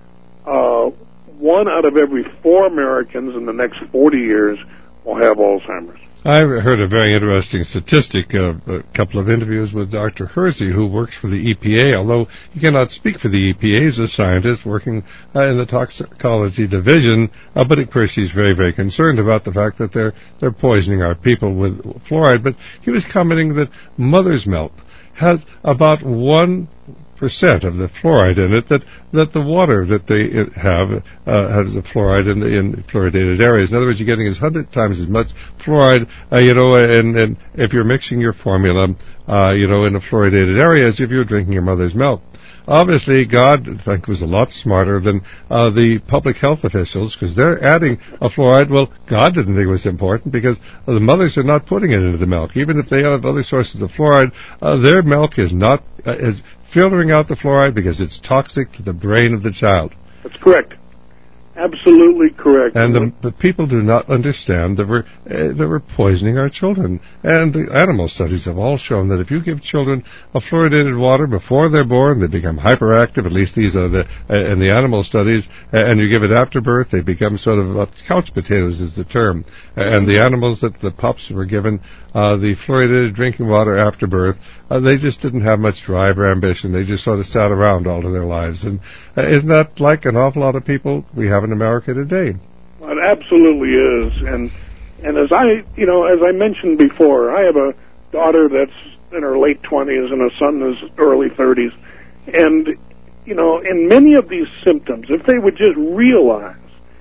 uh, one out of every four Americans in the next forty years will have Alzheimer's. I heard a very interesting statistic, uh, a couple of interviews with Doctor Hersey, who works for the E P A, although he cannot speak for the E P A. He's a scientist working uh, in the toxicology division, uh, but of course he's very, very concerned about the fact that they're they're poisoning our people with fluoride. But he was commenting that mother's milk has about one percent of the fluoride in it, that, that the water that they have uh, has the fluoride in, the, in fluoridated areas. In other words, you're getting as hundred times as much fluoride, uh, you know, and, and if you're mixing your formula, uh, you know, in a fluoridated area as if you're drinking your mother's milk. Obviously, God, I think, was a lot smarter than uh, the public health officials, because they're adding a fluoride. Well, God didn't think it was important because uh, the mothers are not putting it into the milk. Even if they have other sources of fluoride, uh, their milk is not uh, is filtering out the fluoride because it's toxic to the brain of the child. That's correct. Absolutely correct. And the, the people do not understand that we're, uh, that we're poisoning our children. And the animal studies have all shown that if you give children a fluoridated water before they're born, they become hyperactive. At least these are the uh, in the animal studies. Uh, and you give it after birth, they become sort of uh, couch potatoes is the term. Uh, and the animals that the pups were given uh, the fluoridated drinking water after birth, uh, they just didn't have much drive or ambition. They just sort of sat around all of their lives. And uh, isn't that like an awful lot of people we have in America today? Well, it absolutely is. And and as I, you know, as I mentioned before, I have a daughter that's in her late twenties and a son in his early thirties. And, you know, in many of these symptoms, if they would just realize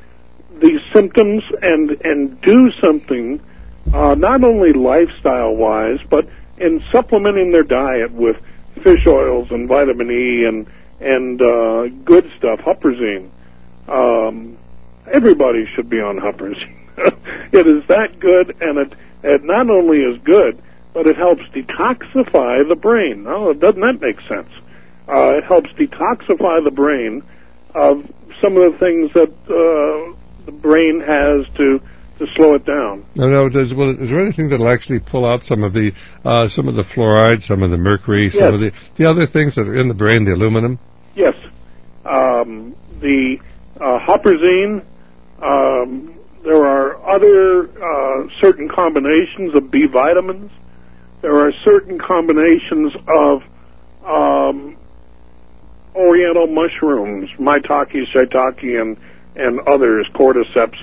these symptoms and, and do something, uh, not only lifestyle-wise, but in supplementing their diet with fish oils and vitamin E and, and uh, good stuff, huperzine. Um, everybody should be on huperzine. It is that good, and it, it not only is good, but it helps detoxify the brain. Oh, doesn't that make sense? Uh, it helps detoxify the brain of some of the things that uh, the brain has to to slow it down. No, no. Does, well, is there anything that'll actually pull out some of the uh, some of the fluoride, some of the mercury, some yes. of the the other things that are in the brain, the aluminum? Yes. Um, the uh, huperzine. Um, there are other uh, certain combinations of B vitamins. There are certain combinations of um, oriental mushrooms, maitake, shiitake, and and others, cordyceps.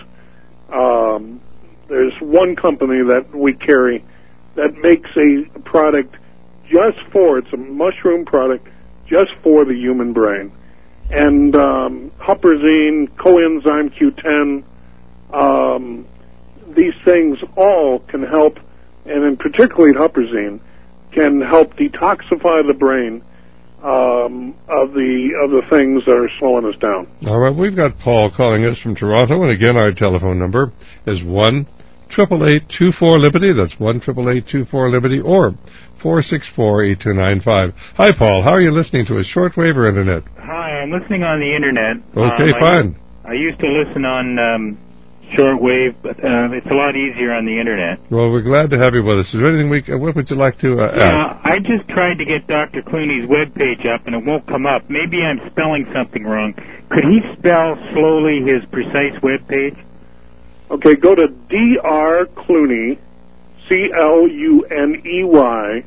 Um, there's one company that we carry that makes a product just for, it's a mushroom product just for the human brain. And um, huperzine, coenzyme Q ten, um, these things all can help, and in particularly huperzine, can help detoxify the brain um, of the of the things that are slowing us down. All right, we've got Paul calling us from Toronto, and again, our telephone number is one triple eight two four Liberty. That's one triple eight two four Liberty, or four six four eight two nine five. Hi, Paul. How are you listening to us, shortwave or internet? Hi, I'm listening on the internet. Okay, um, fine. I, I used to listen on um, shortwave, but uh, it's a lot easier on the internet. Well, we're glad to have you with us. Is there anything we? What would you like to uh, Yeah, ask? I just tried to get Doctor Clooney's webpage up, and it won't come up. Maybe I'm spelling something wrong. Could he spell slowly his precise webpage? Okay, go to D R Clooney, C L U N E Y,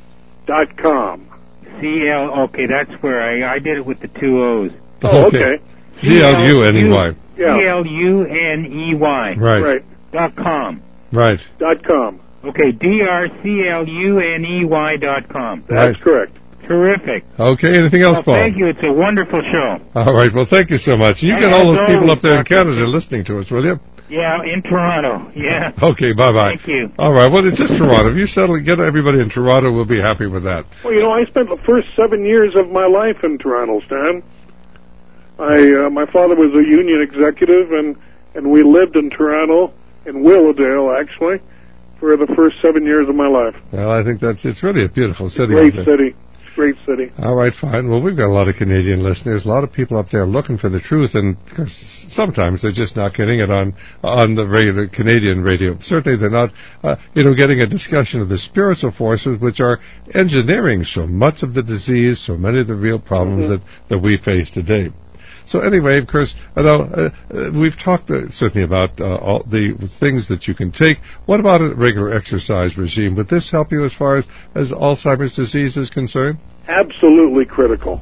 dot com. C L, okay, that's where I, I did it with the two O's. Oh, okay. C L U N E Y. Yeah. C L U N E Y. Right. Right. Dot com. Right. Dot com. Okay, D R C L U N E Y dot com. That's Right. correct. Terrific. Okay, anything else, Well, Paul? thank you. It's a wonderful show. All right, well, thank you so much. You And get all as those people always, up there in Doctor Canada listening to us, will you? Yeah, in Toronto. Yeah. Okay, bye-bye. Thank you. All right, well, it's just Toronto. If you settle, get everybody in Toronto, we'll be happy with that. Well, you know, I spent the first seven years of my life in Toronto, Stan. I, uh, my father was a union executive, and, and we lived in Toronto, in Willowdale, actually, for the first seven years of my life. Well, I think that's, it's really a beautiful city. Great out there. city. Great city. All right, fine. Well, we've got a lot of Canadian listeners, a lot of people up there looking for the truth, and of course, sometimes they're just not getting it on on the regular Canadian radio. Certainly, they're not, uh, you know, getting a discussion of the spiritual forces which are engineering so much of the disease, so many of the real problems Mm-hmm. that, that we face today. So anyway, of course, you know, uh, uh, we've talked uh, certainly about uh, all the things that you can take. What about a regular exercise regime? Would this help you as far as, as Alzheimer's disease is concerned? Absolutely critical.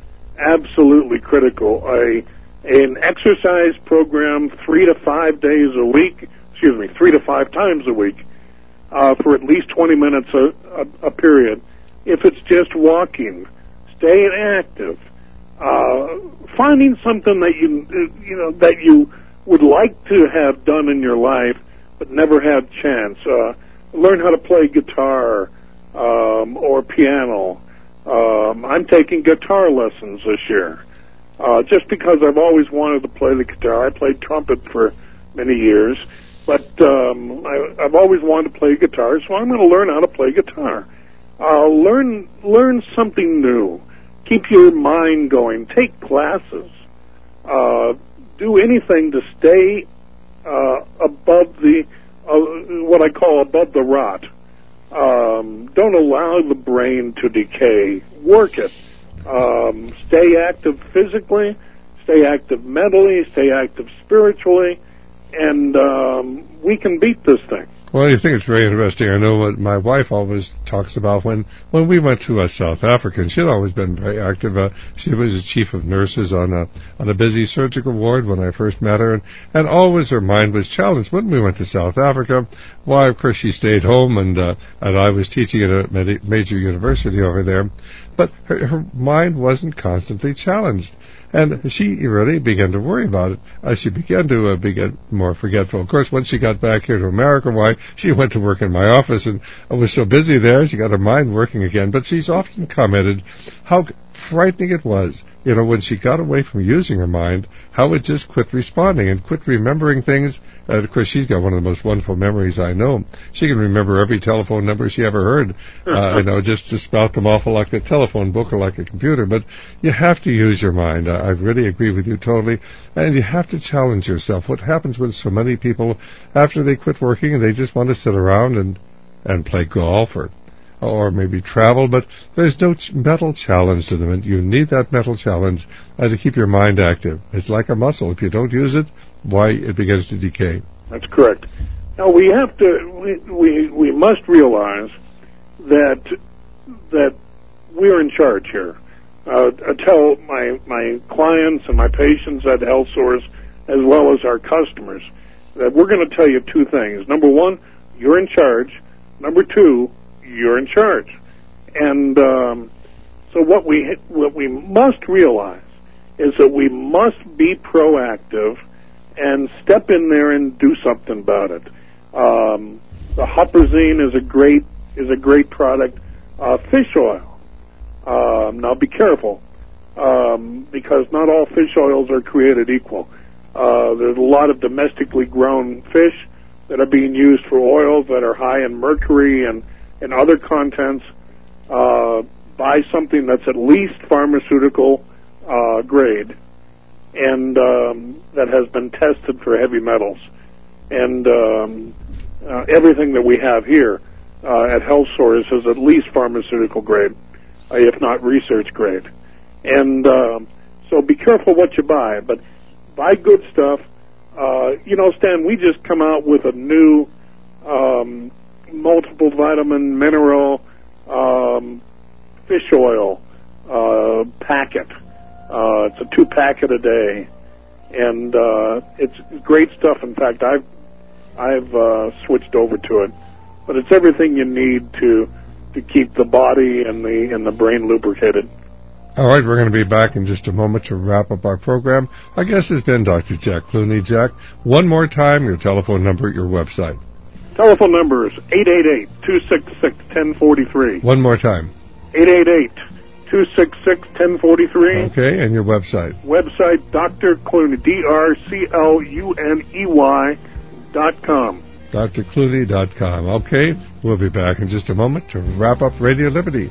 Absolutely critical. A, an exercise program three to five days a week, excuse me, three to five times a week, uh, for at least twenty minutes a, a, a period. If it's just walking, staying active, uh, finding something that you, you know, that you would like to have done in your life but never had chance. Uh, learn how to play guitar, um, or piano. Um, I'm taking guitar lessons this year, uh, just because I've always wanted to play the guitar. I played trumpet for many years, but um, I, I've always wanted to play guitar, so I'm going to learn how to play guitar. Uh, learn learn something new. Keep your mind going. Take classes. Uh, do anything to stay uh, above the uh, what I call above the rot. Um, don't allow the brain to decay. Work it. Um, stay active physically, stay active mentally, stay active spiritually, and um, we can beat this thing. Well, you think it's very interesting. I know what my wife always talks about when, when we went to uh, South Africa, and she'd always been very active. Uh, she was a chief of nurses on a on a busy surgical ward when I first met her, and, and always her mind was challenged. When we went to South Africa, why, of course, she stayed home, and uh, and I was teaching at a med- major university over there, but her, her mind wasn't constantly challenged. And she really began to worry about it. Uh, she began to uh, become more forgetful. Of course, once she got back here to America, why, she went to work in my office and I was so busy there, she got her mind working again. But she's often commented how frightening it was, you know, when she got away from using her mind, how it just quit responding and quit remembering things. Uh, of course, she's got one of the most wonderful memories I know. She can remember every telephone number she ever heard, uh, you know, just to spout them off like a telephone book or like a computer. But you have to use your mind. I, I really agree with you totally. And you have to challenge yourself. What happens with so many people after they quit working and they just want to sit around and, and play golf or or maybe travel, but there's no ch- mental challenge to them, and you need that mental challenge uh, to keep your mind active. It's like a muscle. If you don't use it, why, it begins to decay. That's correct. Now, we have to, we, we, we must realize that, that we're in charge here. Uh, I tell my, my clients and my patients at HealthSource, as well as our customers, that we're going to tell you two things. Number one, you're in charge. Number two, you're in charge. And um, so what we what we must realize is that we must be proactive and step in there and do something about it. Um, the Huperzine is a great is a great product. Uh, fish oil. Um, now be careful, um, because not all fish oils are created equal. Uh, there's a lot of domestically grown fish that are being used for oils that are high in mercury and and other contents. Uh, buy something that's at least pharmaceutical uh, grade and um, that has been tested for heavy metals. and um, uh, everything that we have here uh, at Health Source is at least pharmaceutical grade, uh, if not research grade. And um, so be careful what you buy, but buy good stuff. Uh, you know, Stan, we just come out with a new um, multiple vitamin, mineral, um, fish oil uh, packet. Uh, it's a two packet a day, and uh, it's great stuff. In fact, I've I've uh, switched over to it, but it's everything you need to to keep the body and the and the brain lubricated. All right, we're going to be back in just a moment to wrap up our program. Our guest has been Doctor Jack Clooney. Jack, one more time, your telephone number, your website. Telephone number is eight eight eight, two six six, one zero four three. One more time. eight eight eight, two six six, one zero four three. Okay, and your website. Website, Doctor Clooney, D R C L U N E Y dot com. D R Clooney dot com. Okay, we'll be back in just a moment to wrap up Radio Liberty.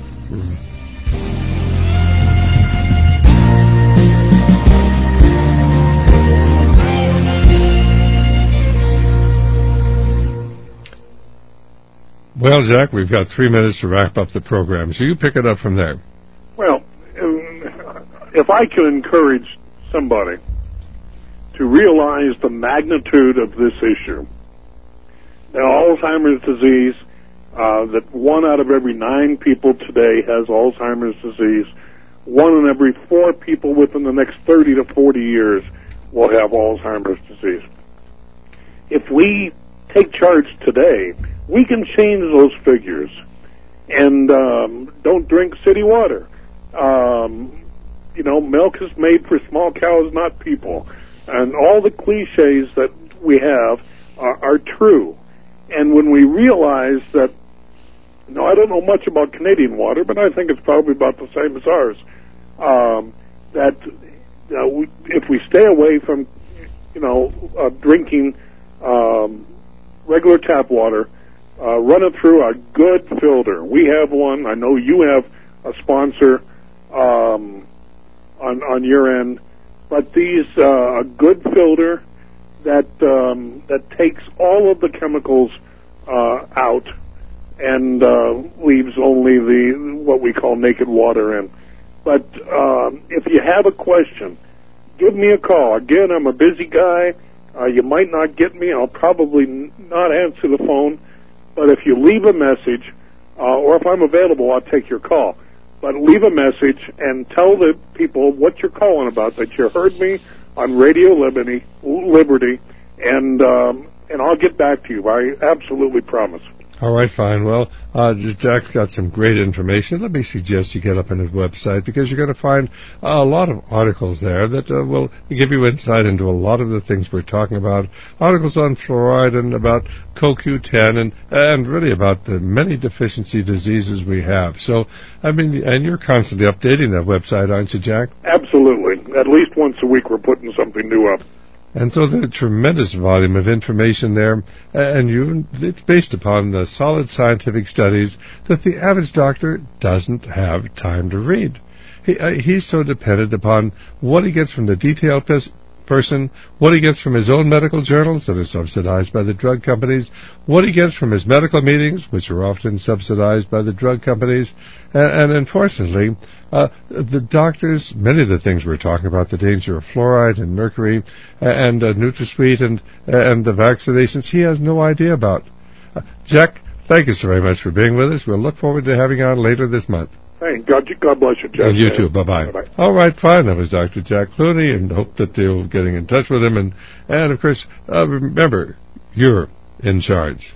Well, Jack, we've got three minutes to wrap up the program, so you pick it up from there. Well, if I can encourage somebody to realize the magnitude of this issue, now Alzheimer's disease, uh, that one out of every nine people today has Alzheimer's disease, one in every four people within the next thirty to forty years will have Alzheimer's disease. If we take charge today, we can change those figures. And um, don't drink city water. Um, you know, milk is made for small cows, not people. And all the cliches that we have are, are true. And when we realize that, you know, I don't know much about Canadian water, but I think it's probably about the same as ours, um, that you know, we, if we stay away from, you know, uh, drinking um, regular tap water, Uh, run it through a good filter. We have one. I know you have a sponsor um, on on your end, but these uh, a good filter that um, that takes all of the chemicals uh, out and uh, leaves only the what we call naked water in. But um, if you have a question, give me a call. Again, I'm a busy guy. Uh, you might not get me. I'll probably n- not answer the phone. But if you leave a message, uh, or if I'm available, I'll take your call. But leave a message and tell the people what you're calling about, that you heard me on Radio Liberty, Liberty, and um, and I'll get back to you. I absolutely promise. All right, fine. Well, uh, Jack's got some great information. Let me suggest you get up on his website, because you're going to find a lot of articles there that uh, will give you insight into a lot of the things we're talking about. Articles on fluoride and about C O Q ten and and really about the many deficiency diseases we have. So, I mean, and you're constantly updating that website, aren't you, Jack? Absolutely. At least once a week we're putting something new up. And so there's a tremendous volume of information there, and you, it's based upon the solid scientific studies that the average doctor doesn't have time to read. He, uh, he's so dependent upon what he gets from the detailed pers- person, what he gets from his own medical journals that are subsidized by the drug companies, what he gets from his medical meetings, which are often subsidized by the drug companies, and, and unfortunately, uh, the doctors, many of the things we're talking about, the danger of fluoride and mercury and uh, NutraSweet and, and the vaccinations, he has no idea about. Uh, Jack, thank you so very much for being with us. We'll look forward to having you on later this month. Hey, God, God bless you, Jack. And you too. Bye-bye. Bye-bye. All right, fine. That was Doctor Jack Clooney, and hope that you're getting in touch with him. And, and of course, uh, remember, you're in charge.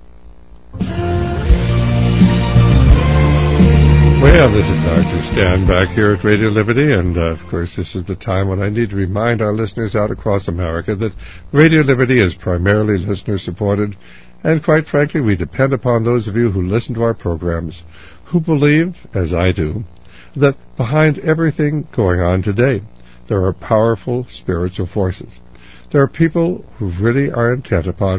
Well, this is Doctor Stan back here at Radio Liberty, and, uh, of course, this is the time when I need to remind our listeners out across America that Radio Liberty is primarily listener-supported, and quite frankly, we depend upon those of you who listen to our programs, who believe, as I do, that behind everything going on today, there are powerful spiritual forces. There are people who really are intent upon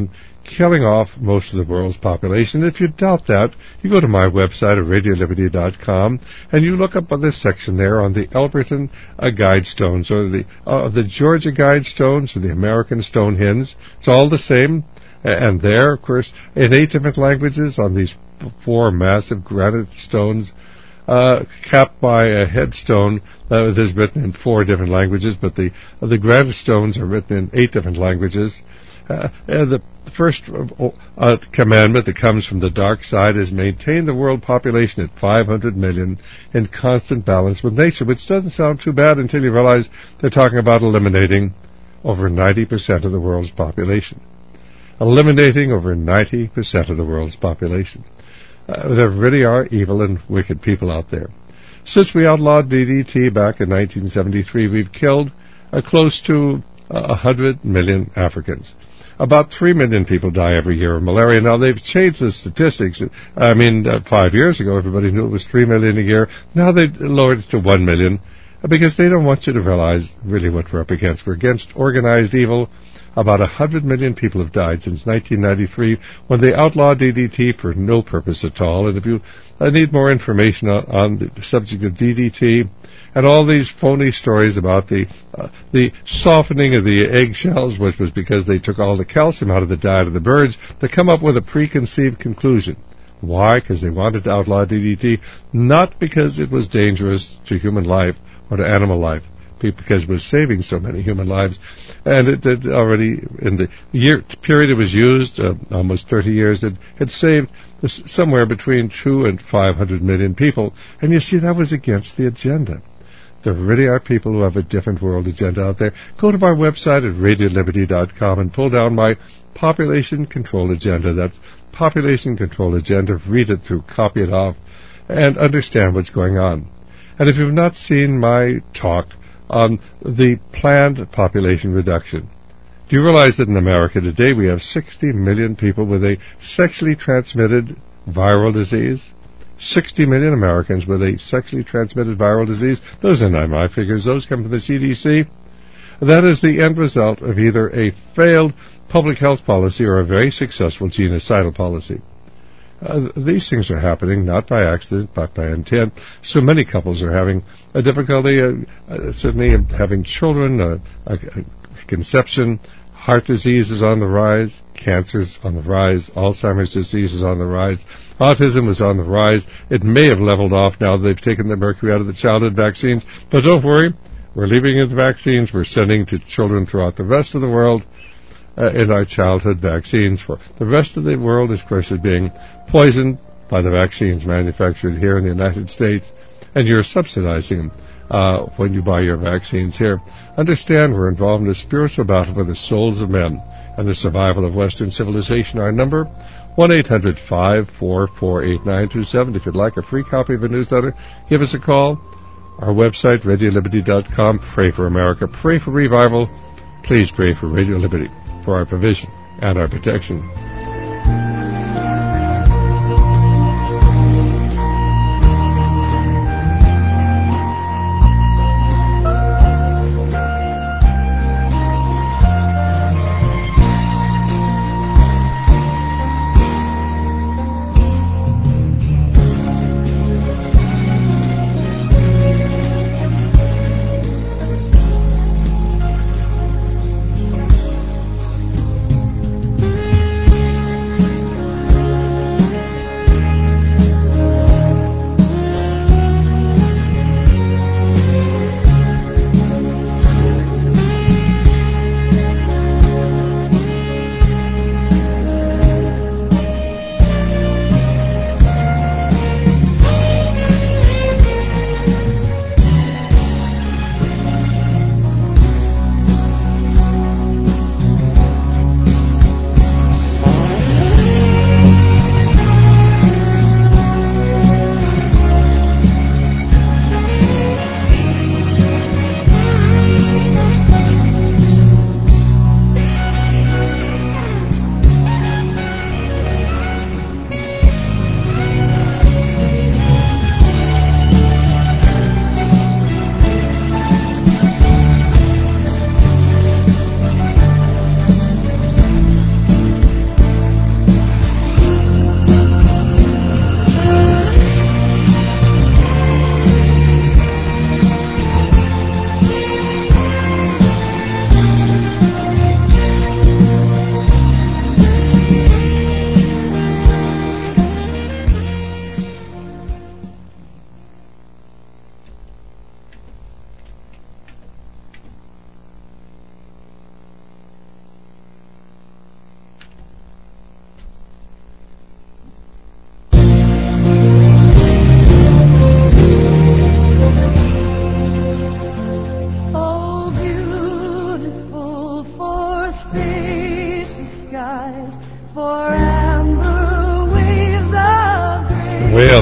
killing off most of the world's population. If you doubt that, you go to my website at radio liberty dot com and you look up on this section there on the Elberton uh, Guidestones, or the uh, the Georgia Guidestones, or the American Stonehenge. It's all the same. And there, of course, in eight different languages on these four massive granite stones, uh, capped by a headstone that is written in four different languages, but the uh, the granite stones are written in eight different languages. Uh, and the first uh, commandment that comes from the dark side is maintain the world population at five hundred million in constant balance with nature, which doesn't sound too bad until you realize they're talking about eliminating over ninety percent of the world's population. Eliminating over ninety percent of the world's population. Uh, there really are evil and wicked people out there. Since we outlawed D D T back in nineteen seventy-three, we've killed uh, close to uh, one hundred million Africans. About three million people die every year of malaria. Now, they've changed the statistics. I mean, uh, five years ago, everybody knew it was three million a year. Now they've lowered it to one million because they don't want you to realize really what we're up against. We're against organized evil. About one hundred million people have died since nineteen ninety-three when they outlawed D D T for no purpose at all. And if you uh, need more information on, on the subject of D D T and all these phony stories about the uh, the softening of the eggshells, which was because they took all the calcium out of the diet of the birds, to come up with a preconceived conclusion. Why? Because they wanted to outlaw D D T, not because it was dangerous to human life or to animal life, because it was saving so many human lives. And it had already, in the year period it was used, uh, almost thirty years, it had saved somewhere between two and five hundred million people. And you see, that was against the agenda. There really are people who have a different world agenda out there. Go to my website at radio liberty dot com and pull down my population control agenda. That's population control agenda. Read it through, copy it off, and understand what's going on. And if you've not seen my talk on the planned population reduction, do you realize that in America today we have sixty million people with a sexually transmitted viral disease? sixty million Americans with a sexually transmitted viral disease. Those are not my figures. Those come from the C D C. That is the end result of either a failed public health policy or a very successful genocidal policy. Uh, these things are happening not by accident, but by intent. So many couples are having a difficulty, uh, uh, certainly having children, uh, uh, conception. Heart disease is on the rise, cancer is on the rise, Alzheimer's disease is on the rise, autism is on the rise. It may have leveled off now that they've taken the mercury out of the childhood vaccines, but don't worry, we're leaving in the vaccines. We're sending to children throughout the rest of the world uh, in our childhood vaccines. For the rest of the world is, of course, being poisoned by the vaccines manufactured here in the United States, and you're subsidizing them uh, when you buy your vaccines here. Understand, we're involved in a spiritual battle for the souls of men and the survival of Western civilization. Our number, one eight hundred five four four eight nine two seven. If you'd like a free copy of a newsletter, give us a call. Our website, radio liberty dot com. Pray for America. Pray for revival. Please pray for Radio Liberty, for our provision and our protection.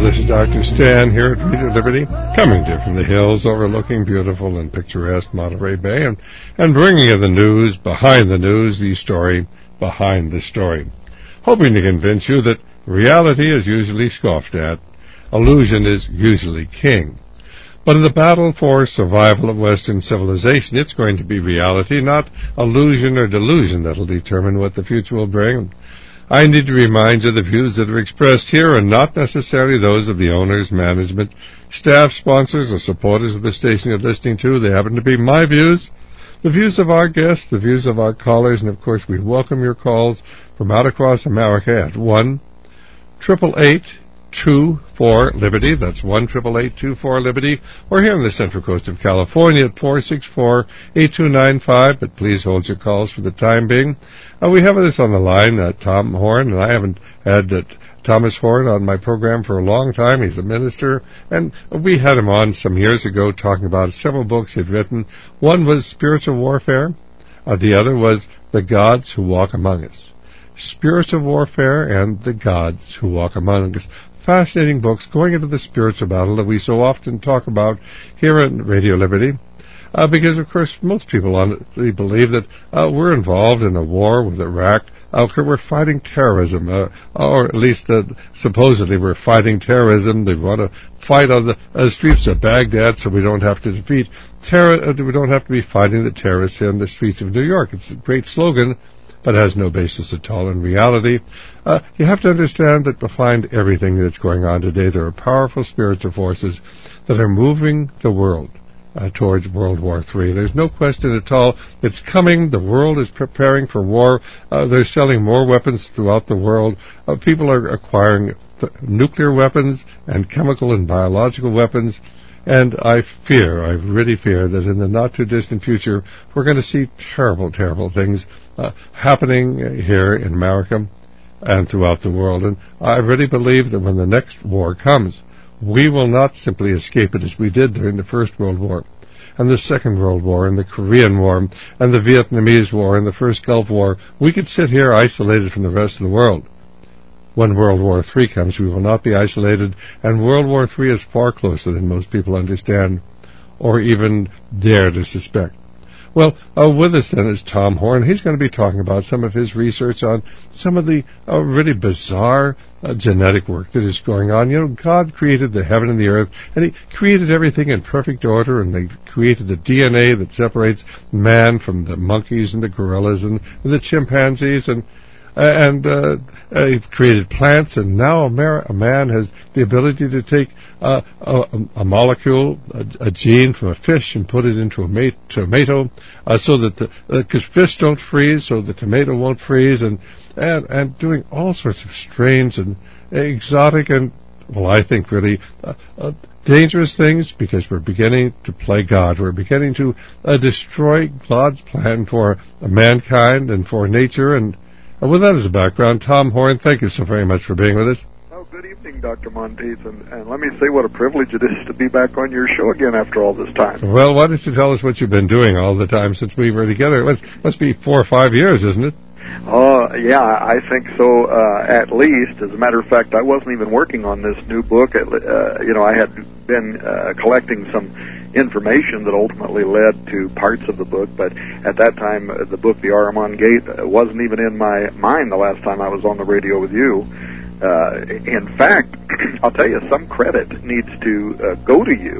this is Doctor Stan here at Radio Liberty, coming to you from the hills overlooking beautiful and picturesque Monterey Bay, and, and bringing you the news behind the news, the story behind the story. Hoping to convince you that reality is usually scoffed at, illusion is usually king. But in the battle for survival of Western civilization, it's going to be reality, not illusion or delusion, that'll determine what the future will bring. I need to remind you the views that are expressed here are not necessarily those of the owners, management, staff, sponsors, or supporters of the station you're listening to. They happen to be my views, the views of our guests, the views of our callers, and of course we welcome your calls from out across America at one eight eight eight two four Liberty. That's one eight eight eight two four Liberty. Or here on the Central Coast of California at four six four eight two nine five. But please hold your calls for the time being. Uh, we have this on the line, uh, Tom Horn, and I haven't had uh, Thomas Horn on my program for a long time. He's a minister, and we had him on some years ago talking about several books he'd written. One was Spiritual Warfare. Uh, the other was The Gods Who Walk Among Us. Spiritual Warfare and The Gods Who Walk Among Us. Fascinating books going into the spiritual battle that we so often talk about here at Radio Liberty. Uh, because, of course, most people honestly believe that uh, we're involved in a war with Iraq. Uh, we're fighting terrorism, uh, or at least uh, supposedly we're fighting terrorism. They want to fight on the uh, streets of Baghdad so we don't have to defeat terror. Uh, we don't have to be fighting the terrorists here in the streets of New York. It's a great slogan, but has no basis at all in reality. Uh, you have to understand that behind everything that's going on today, there are powerful spiritual forces that are moving the world Uh, towards World War Three. There's no question at all. It's coming. The world is preparing for war. Uh, they're selling more weapons throughout the world. Uh, people are acquiring th- nuclear weapons and chemical and biological weapons. And I fear, I really fear, that in the not-too-distant future, we're going to see terrible, terrible things uh, happening here in America and throughout the world. And I really believe that when the next war comes, we will not simply escape it as we did during the First World War, and the Second World War, and the Korean War, and the Vietnamese War, and the First Gulf War. We could sit here isolated from the rest of the world. When World War Three comes, we will not be isolated, and World War Three is far closer than most people understand or even dare to suspect. Well, uh, with us then is Tom Horn. He's going to be talking about some of his research on some of the uh, really bizarre uh, genetic work that is going on. You know, God created the heaven and the earth, and He created everything in perfect order, and He created the D N A that separates man from the monkeys and the gorillas and, and the chimpanzees, and and uh, uh, He created plants, and now a, mar- a man has the ability to take uh, a, a molecule, a, a gene from a fish, and put it into a ma- tomato, uh, so that the because uh, fish don't freeze, so the tomato won't freeze, and and and doing all sorts of strange and exotic and, well, I think really uh, uh, dangerous things, because we're beginning to play God. We're beginning to uh, destroy God's plan for mankind and for nature. And Uh, with that as a background, Tom Horn, thank you so very much for being with us. Oh, good evening, Doctor Monteith, and, and let me say what a privilege it is to be back on your show again after all this time. Well, why don't you tell us what you've been doing all the time since we were together? It must, must be four or five years, isn't it? Oh, uh, yeah, I think so, uh, at least. As a matter of fact, I wasn't even working on this new book. Uh, you know, I had been uh, collecting some information that ultimately led to parts of the book, but at that time, uh, the book, The Ahriman Gate, uh, wasn't even in my mind the last time I was on the radio with you. Uh, in fact, I'll tell you, some credit needs to uh, go to you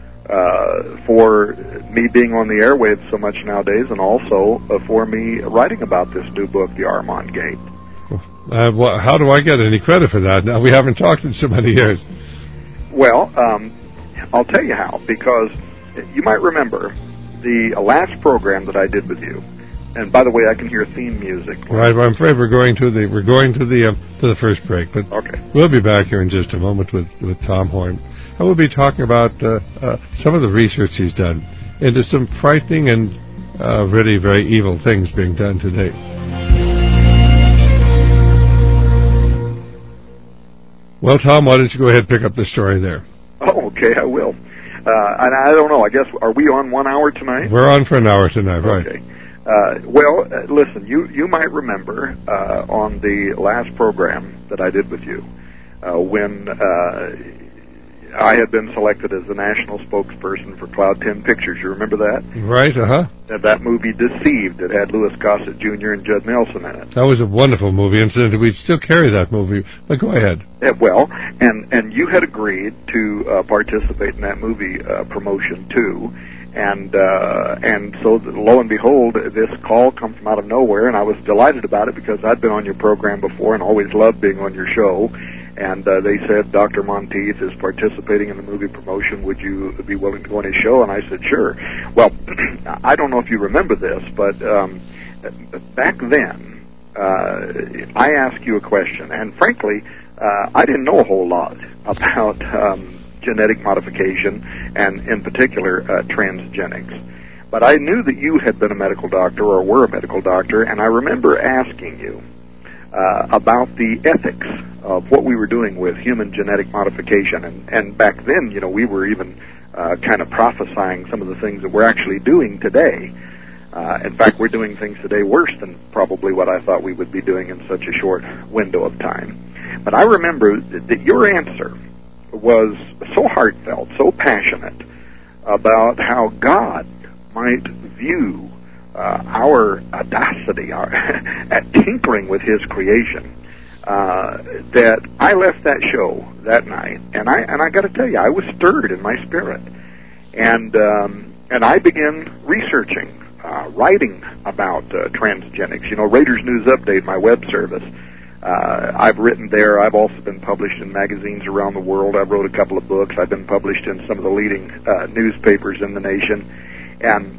uh, for me being on the airwaves so much nowadays, and also uh, for me writing about this new book, The Ahriman Gate. Uh, well, how do I get any credit for that? Now, we haven't talked in so many years. Well, um, I'll tell you how, because you might remember the last program that I did with you. And by the way, I can hear theme music. Right, well, I'm afraid we're going to the we're going to the uh, to the first break, but okay. We'll be back here in just a moment with, with Tom Horn, and we'll be talking about uh, uh, some of the research he's done into some frightening and uh, really very evil things being done today. Well, Tom, why don't you go ahead and pick up the story there? Oh, okay, I will. Uh, and I don't know, I guess, are we on one hour tonight? We're on for an hour tonight, right. Okay. Uh, well, uh, listen, you, you might remember uh, on the last program that I did with you, uh, when uh, I had been selected as the national spokesperson for Cloud ten Pictures. You remember that? Right, uh-huh. That, that movie, Deceived, it had Louis Gossett Junior and Judd Nelson in it. That was a wonderful movie. Incidentally, we'd still carry that movie. But go ahead. Yeah, well, and, and you had agreed to uh, participate in that movie uh, promotion, too. And uh, and so, lo and behold, this call come from out of nowhere, and I was delighted about it because I'd been on your program before and always loved being on your show. And uh, they said, Doctor Monteith is participating in the movie promotion. Would you be willing to go on his show? And I said, sure. Well, I don't know if you remember this, but um, back then, uh, I asked you a question. And frankly, uh, I didn't know a whole lot about um, genetic modification and, in particular, uh, transgenics. But I knew that you had been a medical doctor or were a medical doctor, and I remember asking you uh, about the ethics of what we were doing with human genetic modification. And, and back then, you know, we were even uh, kind of prophesying some of the things that we're actually doing today. Uh, in fact, we're doing things today worse than probably what I thought we would be doing in such a short window of time. But I remember that, that your answer was so heartfelt, so passionate about how God might view uh, our audacity, our at tinkering with His creation. Uh, that I left that show that night, and I and I got to tell you, I was stirred in my spirit, and um, and I began researching, uh, writing about uh, transgenics. You know, Raiders News Update, my web service. Uh, I've written there. I've also been published in magazines around the world. I wrote a couple of books. I've been published in some of the leading uh, newspapers in the nation, and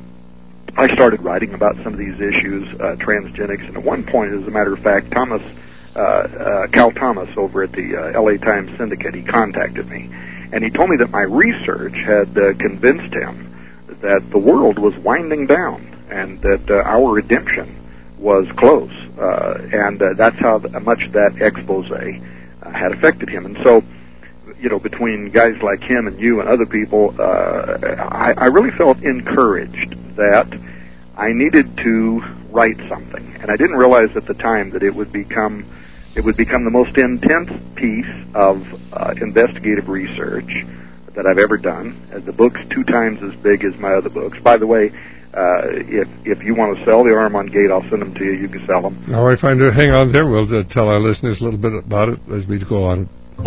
I started writing about some of these issues, uh, transgenics. And at one point, as a matter of fact, Thomas. Uh, uh, Cal Thomas over at the uh, L A Times Syndicate, he contacted me, and he told me that my research had uh, convinced him that the world was winding down and that uh, our redemption was close, uh, and uh, that's how much that expose uh, had affected him. And so, you know, between guys like him and you and other people, uh, I, I really felt encouraged that I needed to write something, and I didn't realize at the time that it would become It would become the most intense piece of uh, investigative research that I've ever done. Uh, the book's two times as big as my other books. By the way, uh, if if you want to sell the Armand Gate, I'll send them to you. You can sell them. All right, fine. Hang on there. We'll uh, tell our listeners a little bit about it as we go on.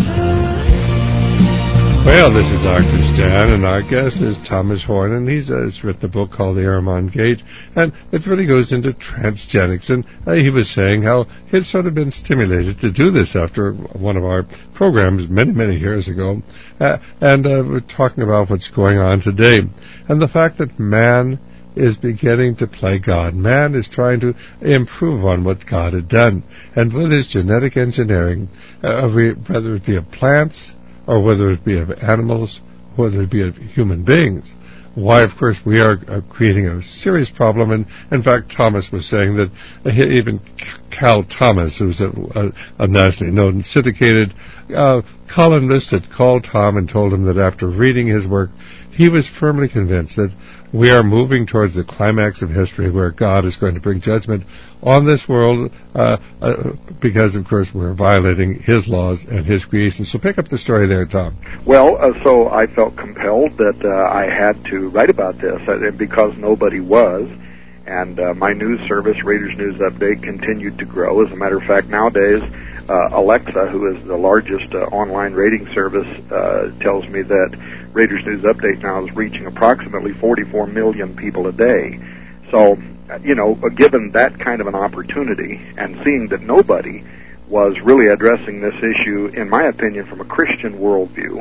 Well, this is Doctor Stan, and our guest is Thomas Horn, and he's uh, has written a book called The Armand Gate, and it really goes into transgenics. And uh, he was saying how he had sort of been stimulated to do this after one of our programs many, many years ago, uh, and uh, we're talking about what's going on today, and the fact that man is beginning to play God. Man is trying to improve on what God had done, and with his genetic engineering, uh, whether it be of plants, or whether it be of animals, whether it be of human beings. Why, of course, we are uh, creating a serious problem. And, in fact, Thomas was saying that uh, even Cal Thomas, who's a, a, a nationally known syndicated uh, columnist, had called Tom and told him that after reading his work, he was firmly convinced that we are moving towards the climax of history where God is going to bring judgment on this world uh, uh, because, of course, we're violating His laws and His creation. So pick up the story there, Tom. Well, uh, so I felt compelled that uh, I had to write about this uh, because nobody was. And uh, my news service, Raiders News Update, continued to grow. As a matter of fact, nowadays, uh, Alexa, who is the largest uh, online rating service, uh, tells me that Raiders News Update now is reaching approximately forty-four million people a day. So, you know, given that kind of an opportunity and seeing that nobody was really addressing this issue, in my opinion, from a Christian worldview,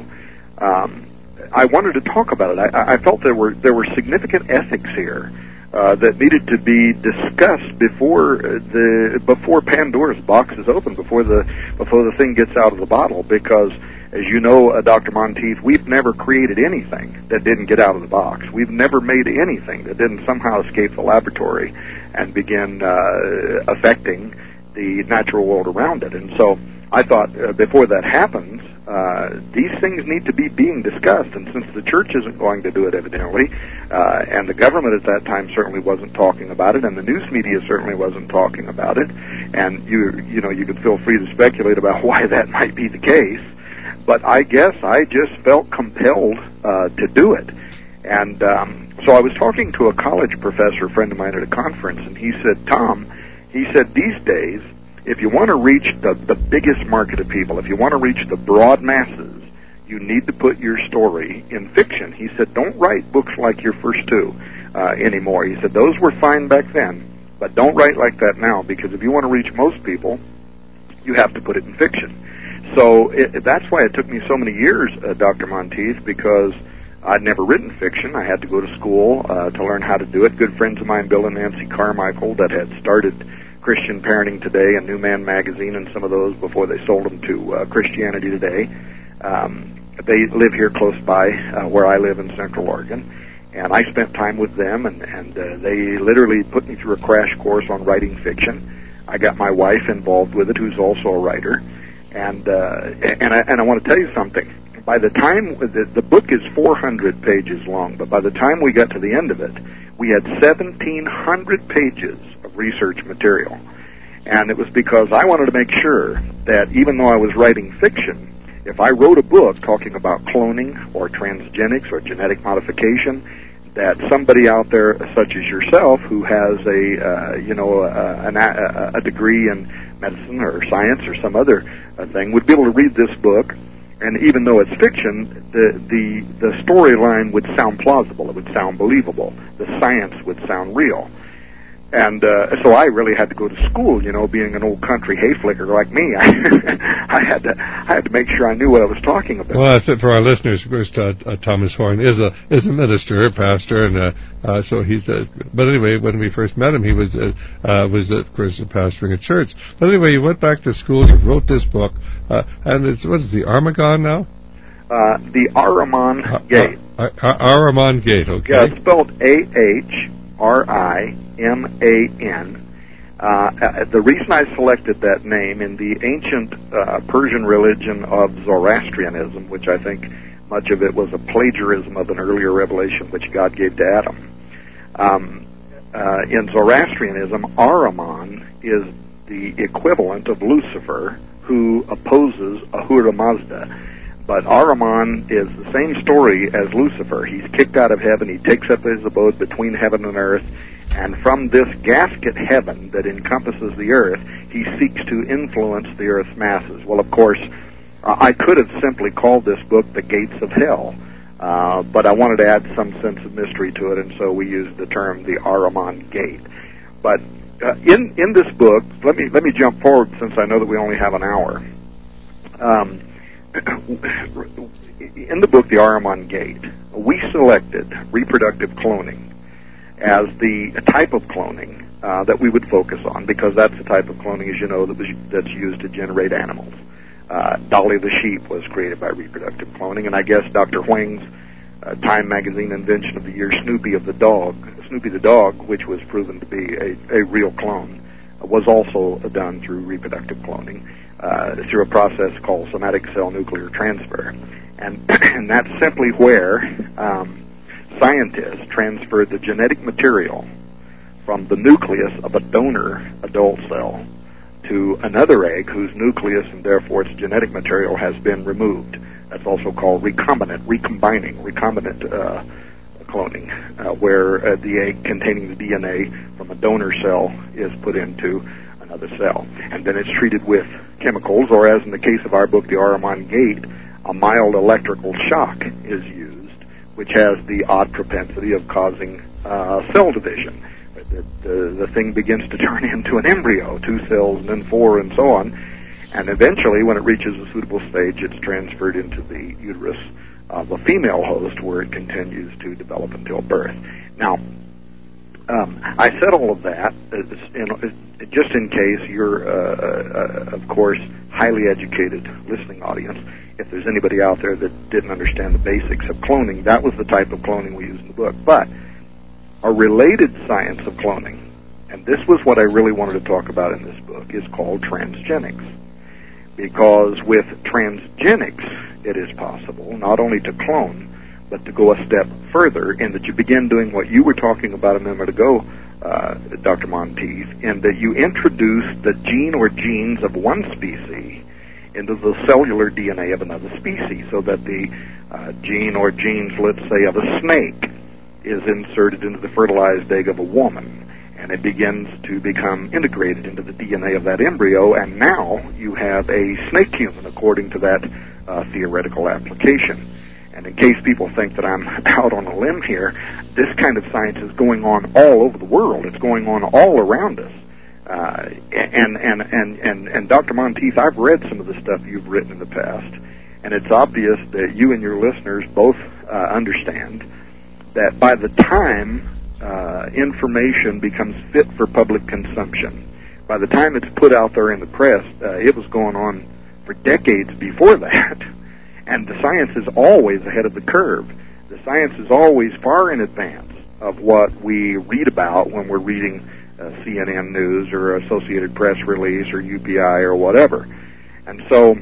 um, I wanted to talk about it. I, I felt there were there were significant ethics here uh, that needed to be discussed before the before Pandora's box is open, before the before the thing gets out of the bottle. Because, as you know, uh, Doctor Monteith, we've never created anything that didn't get out of the box. We've never made anything that didn't somehow escape the laboratory and begin uh, affecting the natural world around it. And so I thought uh, before that happens, uh, these things need to be being discussed. And since the church isn't going to do it, evidently, uh, and the government at that time certainly wasn't talking about it, and the news media certainly wasn't talking about it, and you you know you could feel free to speculate about why that might be the case. But I guess I just felt compelled uh, to do it. And um, so I was talking to a college professor, a friend of mine, at a conference, and he said, Tom, he said, these days, if you want to reach the, the biggest market of people, if you want to reach the broad masses, you need to put your story in fiction. He said, don't write books like your first two uh, anymore. He said, those were fine back then, but don't write like that now, because if you want to reach most people, you have to put it in fiction. So it, that's why it took me so many years, uh, Doctor Monteith, because I'd never written fiction. I had to go to school uh, to learn how to do it. Good friends of mine, Bill and Nancy Carmichael, that had started Christian Parenting Today and New Man Magazine and some of those before they sold them to uh, Christianity Today. Um, they live here close by uh, where I live in Central Oregon, and I spent time with them, and, and uh, they literally put me through a crash course on writing fiction. I got my wife involved with it, who's also a writer, and uh, and I, and I want to tell you something. By the time the, the book is four hundred pages long, but by the time we got to the end of it, we had seventeen hundred pages of research material. And it was because I wanted to make sure that even though I was writing fiction, if I wrote a book talking about cloning or transgenics or genetic modification, that somebody out there such as yourself who has a, uh, you know, a, a, a degree in medicine or science or some other uh, thing would be able to read this book. And even though it's fiction, the the, the storyline would sound plausible. It would sound believable. The science would sound real. And uh, so I really had to go to school, you know, being an old country hayflicker like me. I, I had to I had to make sure I knew what I was talking about. Well, that's it for our listeners. Of course, uh, uh, Thomas Horn is a is a minister, a pastor, and uh, uh, so he's. Uh, but anyway, when we first met him, he was uh, uh, was of course pastoring a church. But anyway, you went back to school. You wrote this book, uh, and it's what is the Armagon now? Uh, the Ahriman Gate. Uh, uh, Ahriman Gate. Okay. Yeah, it's spelled A H R I M A N. Uh, the reason I selected that name, in the ancient uh, Persian religion of Zoroastrianism, which I think much of it was a plagiarism of an earlier revelation which God gave to Adam, um, uh, in Zoroastrianism, Ahriman is the equivalent of Lucifer, who opposes Ahura Mazda. But Ahriman is the same story as Lucifer. He's kicked out of heaven. He takes up his abode between heaven and earth. And from this gasket heaven that encompasses the earth, he seeks to influence the earth's masses. Well, of course, uh, I could have simply called this book The Gates of Hell, uh, but I wanted to add some sense of mystery to it, and so we used the term the Ahriman Gate. But uh, in in this book, let me let me jump forward since I know that we only have an hour. Um, in the book, The Ahriman Gate, we selected reproductive cloning as the type of cloning uh, that we would focus on, because that's the type of cloning, as you know, that was, that's used to generate animals. Uh, Dolly the sheep was created by reproductive cloning, and I guess Doctor Huang's uh, Time Magazine invention of the year, Snoopy of the dog, Snoopy the dog, which was proven to be a, a real clone, uh, was also done through reproductive cloning. Uh, through a process called somatic cell nuclear transfer. And, and that's simply where um, scientists transferred the genetic material from the nucleus of a donor adult cell to another egg whose nucleus and therefore its genetic material has been removed. That's also called recombinant, recombining, recombinant uh, cloning, uh, where uh, the egg containing the D N A from a donor cell is put into another cell. And then it's treated with chemicals, or as in the case of our book, The Ahriman Gate, a mild electrical shock is used, which has the odd propensity of causing uh, cell division. The, the, the thing begins to turn into an embryo, two cells and then four and so on, and eventually when it reaches a suitable stage, it's transferred into the uterus of a female host, where it continues to develop until birth. Now, Um, I said all of that in, just in case you're, uh, uh, of course, highly educated listening audience. If there's anybody out there that didn't understand the basics of cloning, that was the type of cloning we used in the book. But a related science of cloning, and this was what I really wanted to talk about in this book, is called transgenics. because with transgenics, it is possible not only to clone, but to go a step further in that you begin doing what you were talking about a minute ago, uh, Doctor Monteith, in that you introduce the gene or genes of one species into the cellular D N A of another species, so that the uh, gene or genes, let's say, of a snake is inserted into the fertilized egg of a woman, and it begins to become integrated into the D N A of that embryo, and now you have a snake human according to that uh, theoretical application. And in case people think that I'm out on a limb here, this kind of science is going on all over the world. It's going on all around us. Uh, and, and, and, and, and Doctor Monteith, I've read some of the stuff you've written in the past, and it's obvious that you and your listeners both uh, understand that by the time uh, information becomes fit for public consumption, by the time it's put out there in the press, uh, it was going on for decades before that. And the science is always ahead of the curve. The science is always far in advance of what we read about when we're reading uh, C N N News or Associated Press release or U P I or whatever. And so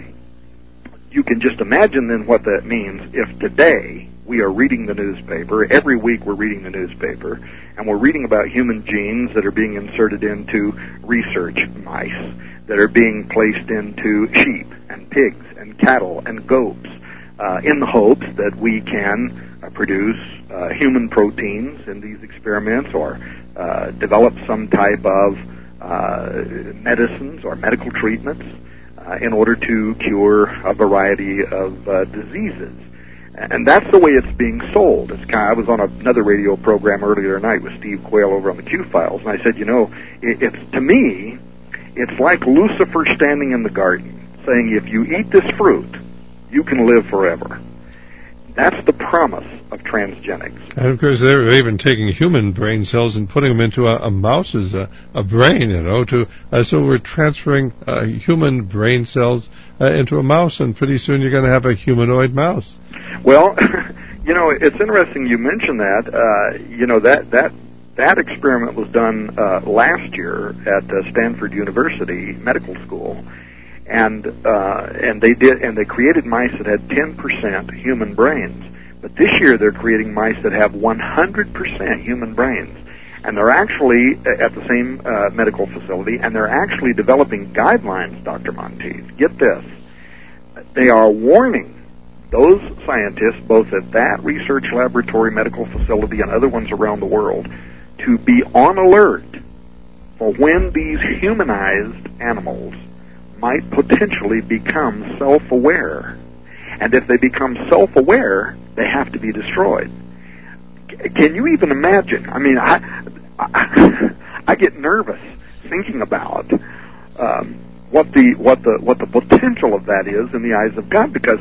you can just imagine then what that means if today we are reading the newspaper. Every week we're reading the newspaper, and we're reading about human genes that are being inserted into research mice, that are being placed into sheep and pigs and cattle and goats, uh, in the hopes that we can uh, produce uh, human proteins in these experiments, or uh, develop some type of uh, medicines or medical treatments uh, in order to cure a variety of uh, diseases. And that's the way it's being sold. It's kind of, I was on another radio program earlier tonight with Steve Quayle over on the Q-Files, and I said, you know, it, it's to me, it's like Lucifer standing in the garden saying, if you eat this fruit, you can live forever. That's the promise of transgenics. And of course, they're even taking human brain cells and putting them into a, a mouse's a, a brain, you know. To uh, so we're transferring uh, human brain cells uh, into a mouse, and pretty soon you're going to have a humanoid mouse. Well, you know, it's interesting you mention that. Uh, you know, that that that experiment was done uh, last year at uh, Stanford University Medical School. And uh, and they did, and they created mice that had ten percent human brains. But this year they're creating mice that have one hundred percent human brains, and they're actually at the same uh, medical facility, and they're actually developing guidelines. Doctor Monteith, get this: they are warning those scientists, both at that research laboratory, medical facility, and other ones around the world, to be on alert for when these humanized animals might potentially become self-aware. And if they become self-aware, they have to be destroyed. C- can you even imagine? I mean, I, I, I get nervous thinking about um, what the what the what the potential of that is in the eyes of God, because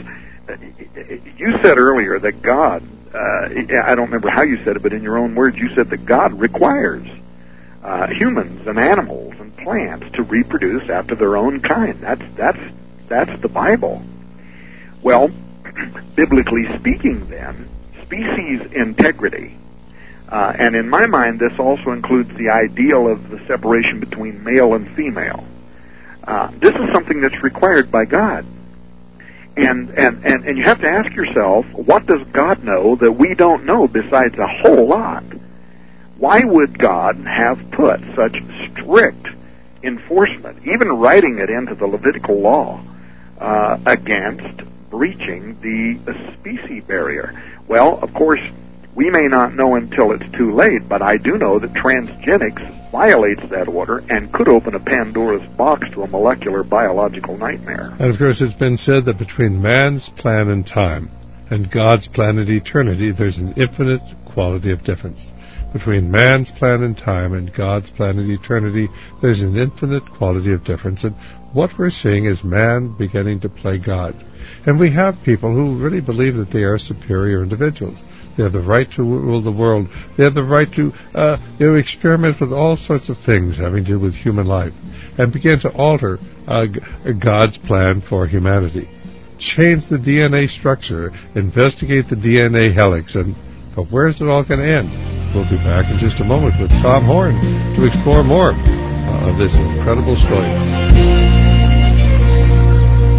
you said earlier that God, uh, I don't remember how you said it, but in your own words, you said that God requires uh, humans and animals and plants to reproduce after their own kind. That's that's that's the Bible. Well, biblically speaking, then, species integrity, uh, and in my mind, this also includes the ideal of the separation between male and female. Uh, this is something that's required by God. And, and, and, and you have to ask yourself, what does God know that we don't know besides a whole lot? Why would God have put such strict enforcement, even writing it into the Levitical law, uh, against breaching the species barrier? Well, of course, we may not know until it's too late, but I do know that transgenics violates that order and could open a Pandora's box to a molecular biological nightmare. And of course, it's been said that between man's plan in time and God's plan in eternity, there's an infinite quality of difference. Between man's plan in time and God's plan in eternity, there's an infinite quality of difference. And what we're seeing is man beginning to play God. And we have people who really believe that they are superior individuals. They have the right to rule the world. They have the right to uh, you know, experiment with all sorts of things having to do with human life and begin to alter uh, God's plan for humanity. Change the D N A structure, investigate the D N A helix, and but where's it all going to end? We'll be back in just a moment with Tom Horn to explore more uh, of this incredible story.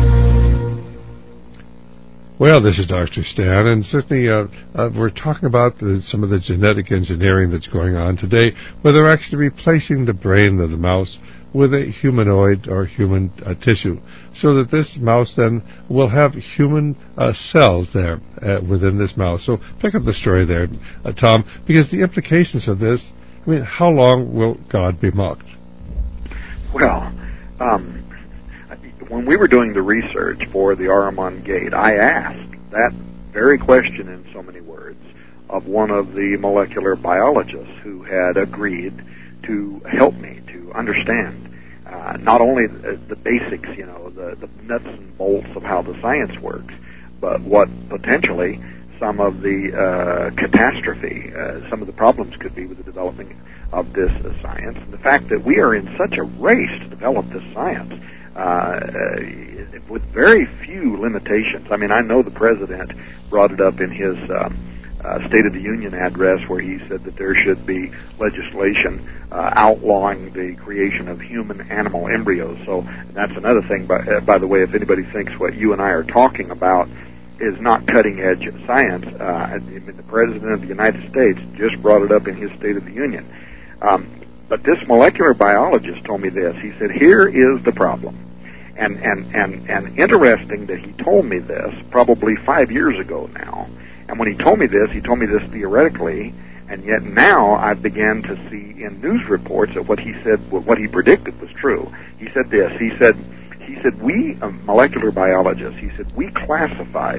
Well, this is Doctor Stan, and certainly uh, uh, we're talking about the, some of the genetic engineering that's going on today, where they're actually replacing the brain of the mouse with a humanoid or human uh, tissue, so that this mouse then will have human uh, cells there uh, within this mouse. So pick up the story there, uh, Tom, because the implications of this, I mean, how long will God be mocked? Well, um, when we were doing the research for the Ahriman Gate, I asked that very question in so many words of one of the molecular biologists who had agreed to help me to understand uh, not only the, the basics, you know, the, the nuts and bolts of how the science works, but what potentially some of the uh, catastrophe, uh, some of the problems could be with the development of this uh, science. And the fact that we are in such a race to develop this science uh, uh, with very few limitations. I mean, I know the President brought it up in his um, uh, State of the Union address, where he said that there should be legislation uh, outlawing the creation of human-animal embryos. So that's another thing, by, uh, by the way, if anybody thinks what you and I are talking about is not cutting-edge science, uh, I mean, the President of the United States just brought it up in his State of the Union. Um, but this molecular biologist told me this. He said, here is the problem. And, and, and, and interesting that he told me this probably five years ago now. And when he told me this, he told me this theoretically, and yet now I've began to see in news reports that what he said, what he predicted was true. He said this. He said, he said, we, um, molecular biologists, he said, we classify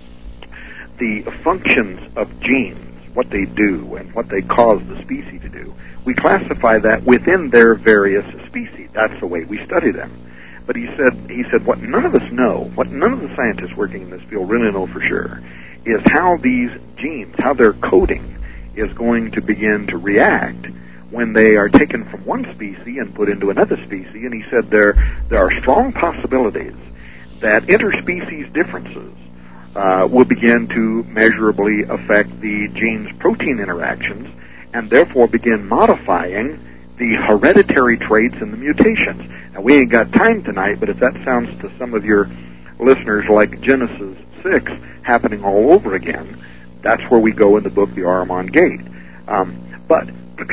the functions of genes, what they do and what they cause the species to do. We classify that within their various species. That's the way we study them. But he said, he said, what none of us know, what none of the scientists working in this field really know for sure, is how these genes, how their coding is going to begin to react when they are taken from one species and put into another species. And he said there there are strong possibilities that interspecies differences uh, will begin to measurably affect the gene's protein interactions and therefore begin modifying the hereditary traits and the mutations. Now, we ain't got time tonight, but if that sounds to some of your listeners like Genesis six happening all over again, that's where we go in the book, The Ahriman Gate. Um, but,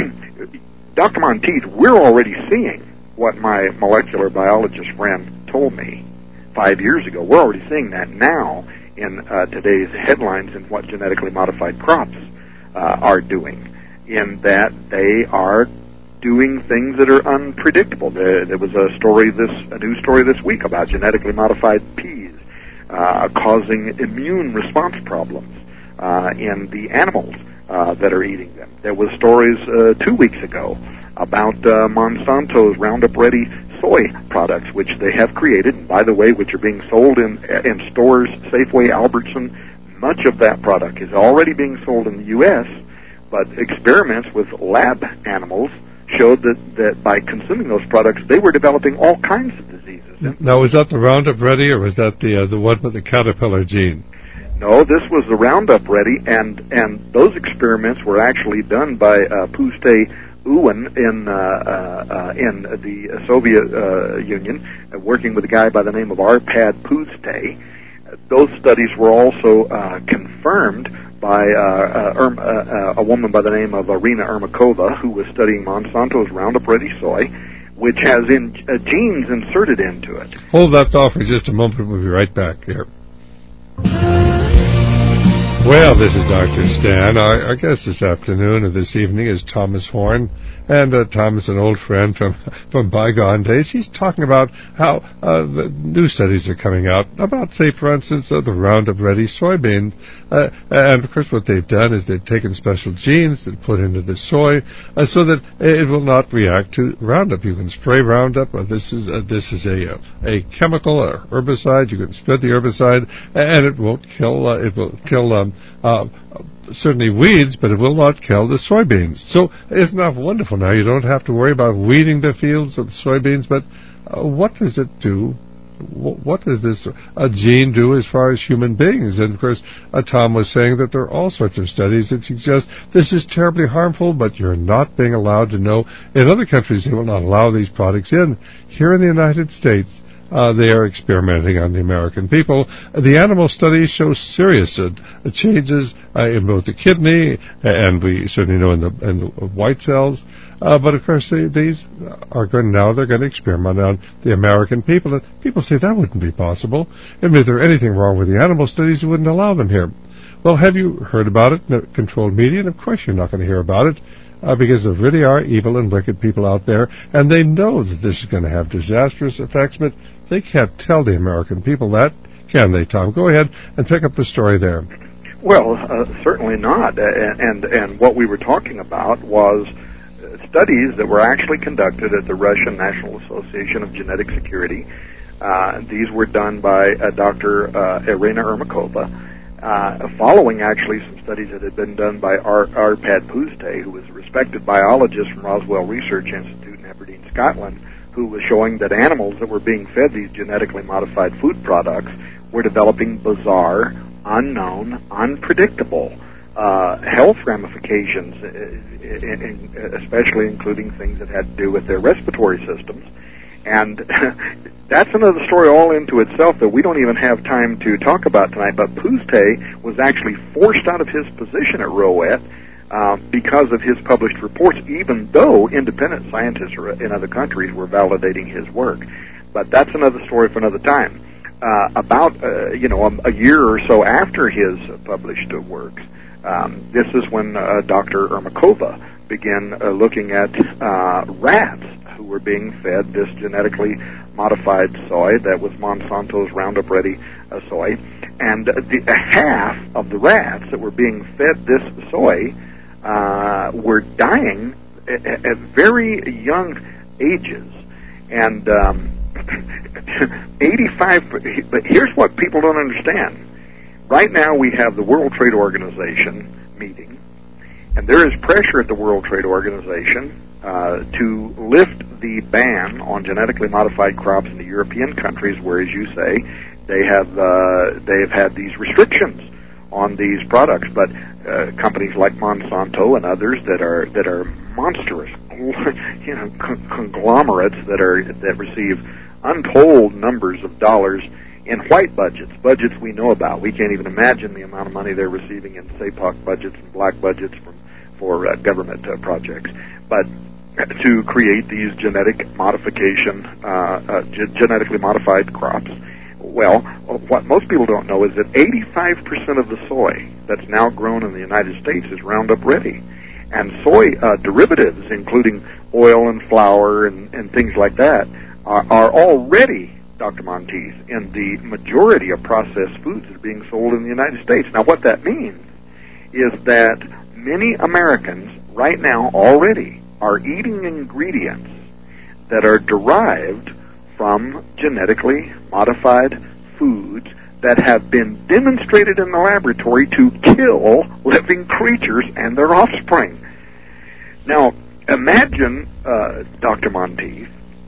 Doctor Monteith, we're already seeing what my molecular biologist friend told me five years ago. We're already seeing that now in uh, today's headlines in what genetically modified crops uh, are doing, in that they are doing things that are unpredictable. There, there was a story, this a news story this week about genetically modified peas uh, causing immune response problems uh, in the animals uh, that are eating them. There was stories uh, two weeks ago about uh, Monsanto's Roundup Ready soy products, which they have created, and by the way, which are being sold in in stores, Safeway, Albertson. Much of that product is already being sold in the U S, but experiments with lab animals showed that, that by consuming those products, they were developing all kinds of diseases. Now, was that the Roundup Ready, or was that the uh, the one with the caterpillar gene? No, this was the Roundup Ready, and and those experiments were actually done by uh, Puste Uwen in uh, uh, in the Soviet uh, Union, uh, working with a guy by the name of Arpad Puste. Those studies were also uh, confirmed by uh, uh, Erm, uh, uh, a woman by the name of Irina Ermakova, who was studying Monsanto's Roundup Ready soy, which has in, uh, genes inserted into it. Hold that thought for just a moment. We'll be right back here. Well, this is Doctor Stan. Our, our guest this afternoon or this evening is Thomas Horn. And uh, Thomas, an old friend from, from bygone days, he's talking about how uh, the new studies are coming out about, say, for instance, uh, the Roundup Ready soybeans. Uh, and, of course, what they've done is they've taken special genes and put into the soy uh, so that it will not react to Roundup. You can spray Roundup. Uh, this is uh, this is a a chemical, a herbicide. You can spread the herbicide, and it won't kill. Uh, it will kill um, uh, certainly weeds, but it will not kill the soybeans. So isn't that wonderful? Now you don't have to worry about weeding the fields of the soybeans. But uh, what does it do? What does this uh, gene do as far as human beings? And, of course, uh, Tom was saying that there are all sorts of studies that suggest this is terribly harmful, but you're not being allowed to know. In other countries, they will not allow these products in. Here in the United States, uh, they are experimenting on the American people. The animal studies show serious uh, changes uh, in both the kidney and we certainly know in the, in the white cells. Uh, but of course, they, these are going now. They're going to experiment on the American people, and people say that wouldn't be possible. And if there were anything wrong with the animal studies, you wouldn't allow them here. Well, have you heard about it in the controlled media? And of course, you're not going to hear about it uh, because there really are evil and wicked people out there, and they know that this is going to have disastrous effects. But they can't tell the American people that, can they, Tom? Go ahead and pick up the story there. Well, uh, certainly not. Uh, and and what we were talking about was studies that were actually conducted at the Russian National Association of Genetic Security. Uh, these were done by uh, Doctor Uh, Irina Ermakova, uh, following actually some studies that had been done by Ar- Arpad Pusztai, who was a respected biologist from Roswell Research Institute in Aberdeen, Scotland, who was showing that animals that were being fed these genetically modified food products were developing bizarre, unknown, unpredictable Uh, health ramifications, in, in, especially including things that had to do with their respiratory systems. And that's another story all into itself that we don't even have time to talk about tonight. But Pusztai was actually forced out of his position at Rowett uh, because of his published reports, even though independent scientists in other countries were validating his work. But that's another story for another time. Uh, about, uh, you know, a, a year or so after his uh, published uh, works, Um, this is when uh, Doctor Ermakova began uh, looking at uh, rats who were being fed this genetically modified soy that was Monsanto's Roundup Ready uh, soy, and the, uh, half of the rats that were being fed this soy uh, were dying at, at very young ages, and um, eighty-five. But here's what people don't understand. Right now we have the World Trade Organization meeting, and there is pressure at the World Trade Organization uh, to lift the ban on genetically modified crops in the European countries where, as you say, they have uh, they have had these restrictions on these products. But uh, companies like Monsanto and others that are that are monstrous, you know, con- conglomerates that are that receive untold numbers of dollars in white budgets, budgets we know about. We can't even imagine the amount of money they're receiving in S A P O C budgets and black budgets from, for uh, government uh, projects. But to create these genetic modification, uh, uh, ge- genetically modified crops, well, what most people don't know is that eighty-five percent of the soy that's now grown in the United States is Roundup Ready. And soy uh, derivatives, including oil and flour and, and things like that, are, are already, Doctor Monteith, in the majority of processed foods that are being sold in the United States. Now, what that means is that many Americans right now already are eating ingredients that are derived from genetically modified foods that have been demonstrated in the laboratory to kill living creatures and their offspring. Now, imagine, uh, Doctor Monteith,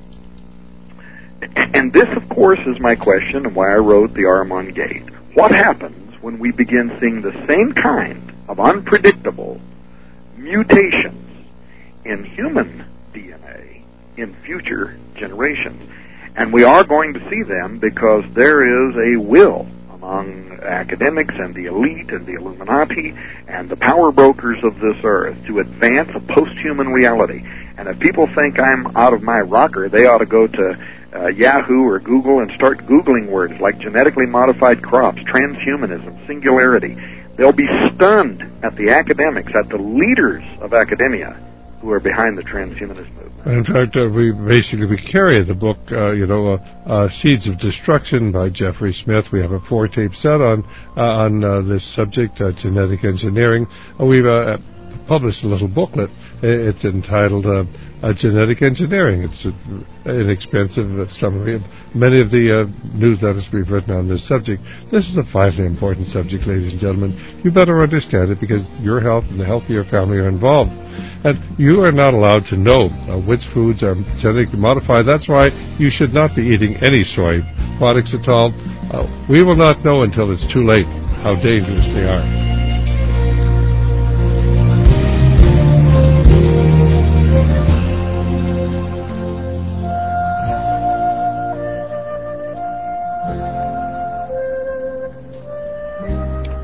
and this, of course, is my question and why I wrote The Ahriman Gate. What happens when we begin seeing the same kind of unpredictable mutations in human D N A in future generations? And we are going to see them because there is a will among academics and the elite and the Illuminati and the power brokers of this earth to advance a post-human reality. And if people think I'm out of my rocker, they ought to go to Uh, Yahoo or Google and start Googling words like genetically modified crops, transhumanism, singularity. They'll be stunned at the academics, at the leaders of academia who are behind the transhumanist movement. In fact, uh, we basically we carry the book, uh, you know, uh, uh, Seeds of Destruction by Jeffrey Smith. We have a four-tape set on uh, on uh, this subject, uh, genetic engineering. Uh, we've uh, published a little booklet. It's entitled uh, uh, Genetic Engineering. It's uh, inexpensive. Uh, some of many of the uh, newsletters we've written on this subject. This is a vitally important subject, ladies and gentlemen. You better understand it because your health and the health of your family are involved. And you are not allowed to know uh, which foods are genetically modified. That's why you should not be eating any soy products at all. Uh, we will not know until it's too late how dangerous they are.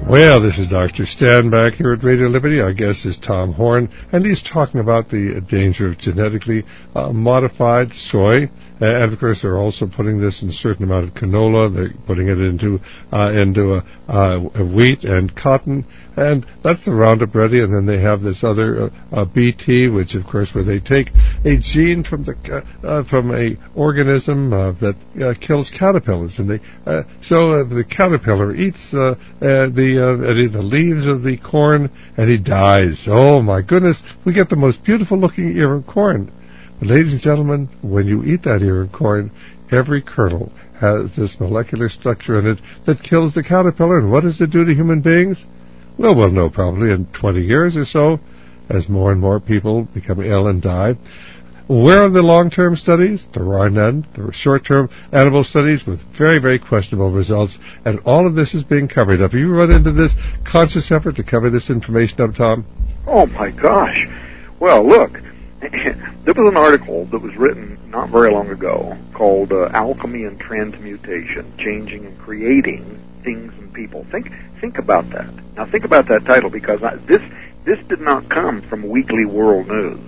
Well, this is Doctor Stan back here at Radio Liberty. Our guest is Tom Horn, and he's talking about the danger of genetically uh, modified soy. Uh, and, of course, they're also putting this in a certain amount of canola. They're putting it into uh, into a, uh, a wheat and cotton. And that's the Roundup Ready. And then they have this other uh, uh, B T, which, of course, where they take a gene from the uh, uh, from a organism uh, that uh, kills caterpillars. And they uh, so uh, the caterpillar eats uh, uh, the uh, the leaves of the corn, and he dies. Oh, my goodness. We get the most beautiful-looking ear of corn. Ladies and gentlemen, when you eat that ear of corn, every kernel has this molecular structure in it that kills the caterpillar. And what does it do to human beings? Well, we'll know probably in twenty years or so, as more and more people become ill and die. Where are the long-term studies? There are none. There are short-term animal studies with very, very questionable results. And all of this is being covered up. Have you run into this conscious effort to cover this information up, Tom? Oh, my gosh. Well, look. There was an article that was written not very long ago called uh, Alchemy and Transmutation, Changing and Creating Things and People. Think think about that. Now think about that title, because I, this this did not come from Weekly World News.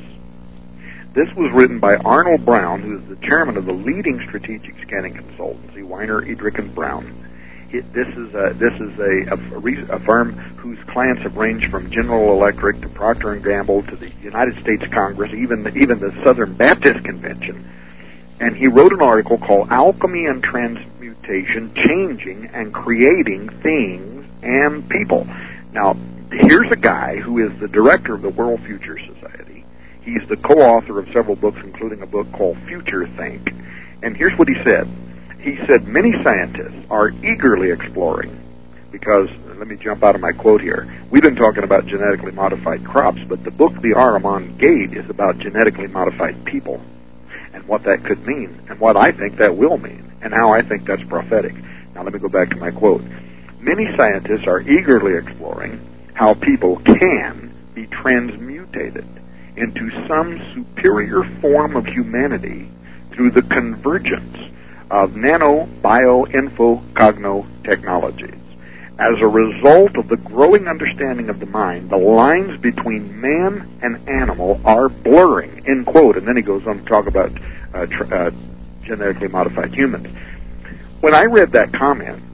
This was written by Arnold Brown, who is the chairman of the leading strategic scanning consultancy, Weiner, Edrick and Brown. It, this is a, this is a, a, a firm whose clients have ranged from General Electric to Procter and Gamble to the United States Congress, even the, even the Southern Baptist Convention. And he wrote an article called Alchemy and Transmutation, Changing and Creating Things and People. Now, here's a guy who is the director of the World Future Society. He's the co-author of several books, including a book called Future Think. And here's what he said. He said, many scientists are eagerly exploring, because, let me jump out of my quote here, we've been talking about genetically modified crops, but the book, The Ahriman Gate, is about genetically modified people, and what that could mean, and what I think that will mean, and how I think that's prophetic. Now let me go back to my quote. Many scientists are eagerly exploring how people can be transmutated into some superior form of humanity through the convergence of nano, bio, info, cogno technologies. As a result of the growing understanding of the mind, the lines between man and animal are blurring, end quote. And then he goes on to talk about uh, tr- uh, genetically modified humans. When I read that comment,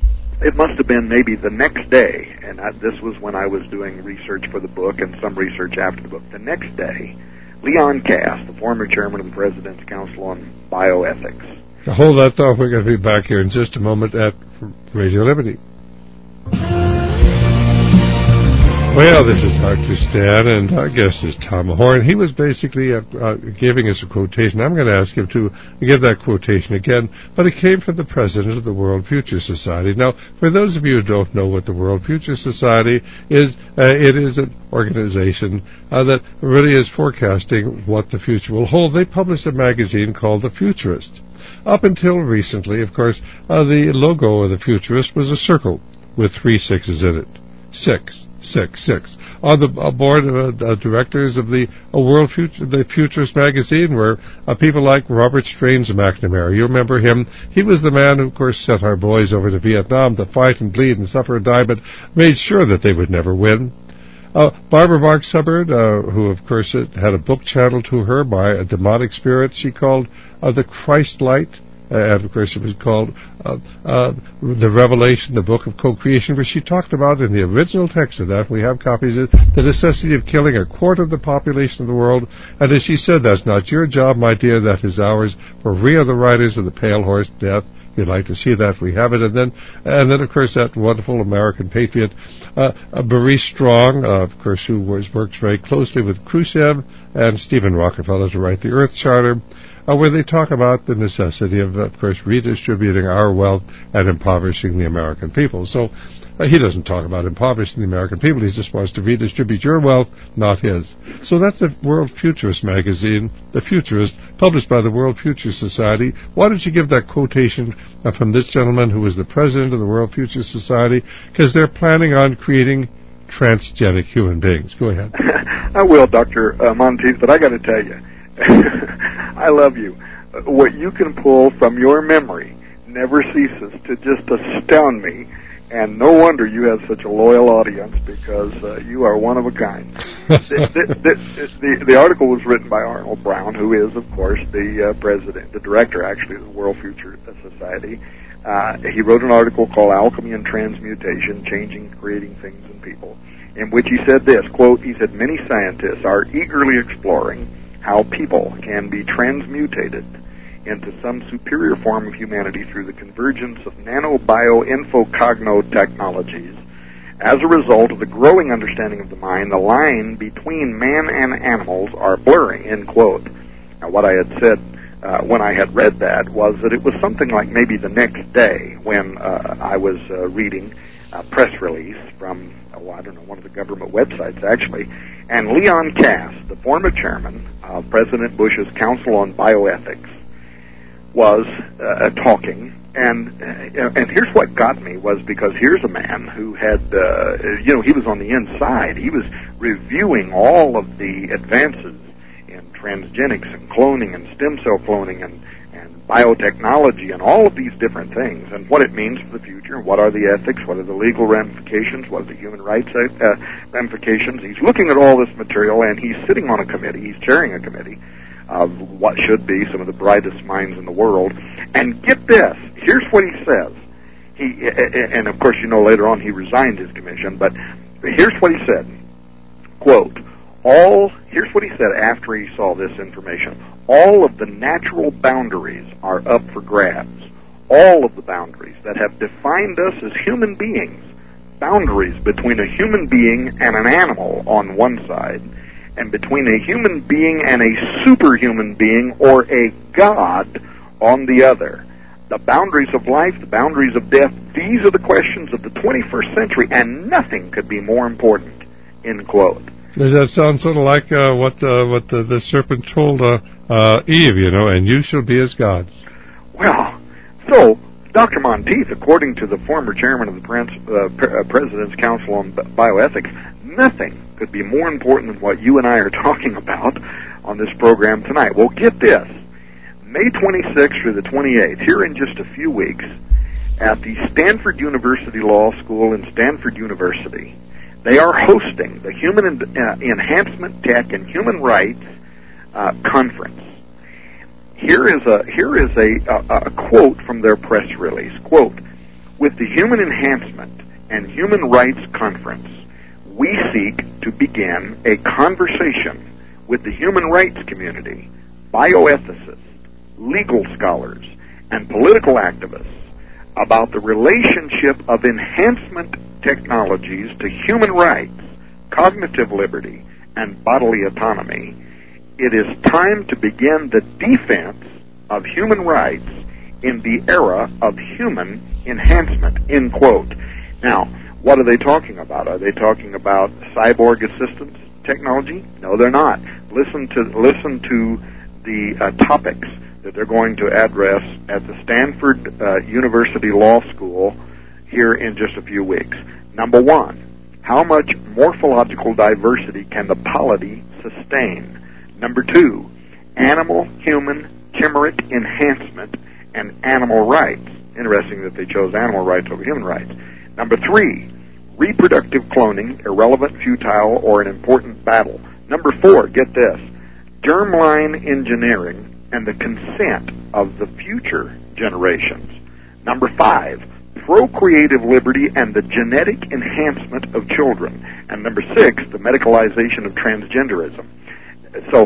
it must have been maybe the next day, and I, this was when I was doing research for the book and some research after the book. The next day, Leon Kass, the former chairman of the President's Council on Bioethics. Hold that thought. We're going to be back here in just a moment at Radio Liberty. Well, this is Doctor Stan, and our guest is Tom Horn. He was basically uh, uh, giving us a quotation. I'm going to ask him to give that quotation again, but it came from the president of the World Future Society. Now, for those of you who don't know what the World Future Society is, uh, it is an organization uh, that really is forecasting what the future will hold. They published a magazine called The Futurist. Up until recently, of course, uh, the logo of The Futurist was a circle with three sixes in it. Six. Six, six. On the uh, board of uh, directors of the uh, World Future, the Futurist magazine were uh, people like Robert Strange McNamara. You remember him? He was the man who, of course, sent our boys over to Vietnam to fight and bleed and suffer and die, but made sure that they would never win. Uh, Barbara Marx Hubbard, uh, who, of course, had a book channeled to her by a demonic spirit she called uh, the Christ Light. Uh, and, of course, it was called uh, uh, The Revelation, the Book of Co-Creation, where she talked about in the original text of that, we have copies of the necessity of killing a quarter of the population of the world. And as she said, that's not your job, my dear, that is ours. For we are the riders of the pale horse, death. If you'd like to see that, we have it. And then, and then of course, that wonderful American patriot, uh, uh, Maurice Strong, uh, of course, who was worked very closely with Khrushchev and Stephen Rockefeller to write the Earth Charter. Uh, where they talk about the necessity of, of course, redistributing our wealth and impoverishing the American people. So uh, he doesn't talk about impoverishing the American people. He just wants to redistribute your wealth, not his. So that's the World Futurist magazine, The Futurist, published by the World Future Society. Why don't you give that quotation uh, from this gentleman who was the president of the World Future Society? Because they're planning on creating transgenic human beings. Go ahead. I will, Doctor Uh, Monteith, but I got to tell you, I love you. What you can pull from your memory never ceases to just astound me. And no wonder you have such a loyal audience, because uh, you are one of a kind. the, the, the, the, the article was written by Arnold Brown, who is, of course, the uh, president, the director, actually, of the World Future Society. Uh, he wrote an article called Alchemy and Transmutation, Changing, Creating Things and People, in which he said this, quote, he said, many scientists are eagerly exploring how people can be transmutated into some superior form of humanity through the convergence of nano-bio-infocogno technologies. As a result of the growing understanding of the mind, the line between man and animals are blurring, end quote. Now, what I had said uh, when I had read that was that it was something like maybe the next day when uh, I was uh, reading a press release from, oh, I don't know, one of the government websites, actually, and Leon Kass, the former chairman of President Bush's Council on Bioethics, was uh, talking, and uh, and here's what got me, was because here's a man who had, uh, you know, he was on the inside. He was reviewing all of the advances in transgenics and cloning and stem cell cloning and, and biotechnology and all of these different things, and what it means for the future, and what are the ethics, what are the legal ramifications, what are the human rights uh, ramifications. He's looking at all this material, and he's sitting on a committee, he's chairing a committee, of what should be some of the brightest minds in the world. And get this, here's what he says. He, and of course, you know, later on he resigned his commission, but here's what he said. Quote, all, here's what he said after he saw this information. All of the natural boundaries are up for grabs. All of the boundaries that have defined us as human beings, boundaries between a human being and an animal on one side, and between a human being and a superhuman being or a god on the other. The boundaries of life, the boundaries of death, these are the questions of the twenty-first century, and nothing could be more important, end quote. Does that sound sort of like uh, what uh, what the, the serpent told uh, uh, Eve, you know, and you shall be as gods? Well, so Doctor Monteith, according to the former chairman of the Prince, uh, Pre- uh, President's Council on Bioethics, nothing could be more important than what you and I are talking about on this program tonight. Well, get this. May twenty-sixth through the twenty-eighth, here in just a few weeks, at the Stanford University Law School in Stanford University, they are hosting the Human en- uh, Enhancement Tech and Human Rights uh, Conference. Here is a here is a, a, a quote from their press release. Quote, with the Human Enhancement and Human Rights Conference, we seek to begin a conversation with the human rights community, bioethicists, legal scholars, and political activists about the relationship of enhancement technologies to human rights, cognitive liberty, and bodily autonomy. It is time to begin the defense of human rights in the era of human enhancement, end quote. Now, what are they talking about? Are they talking about cyborg assistance technology? No, they're not. Listen to listen to the uh, topics that they're going to address at the Stanford uh, University Law School here in just a few weeks. Number one, how much morphological diversity can the polity sustain? Number two, animal-human chimeric enhancement and animal rights. Interesting that they chose animal rights over human rights. Number three, reproductive cloning, irrelevant, futile, or an important battle. Number four, get this, germline engineering and the consent of the future generations. Number five, procreative liberty and the genetic enhancement of children. And number six, the medicalization of transgenderism. So,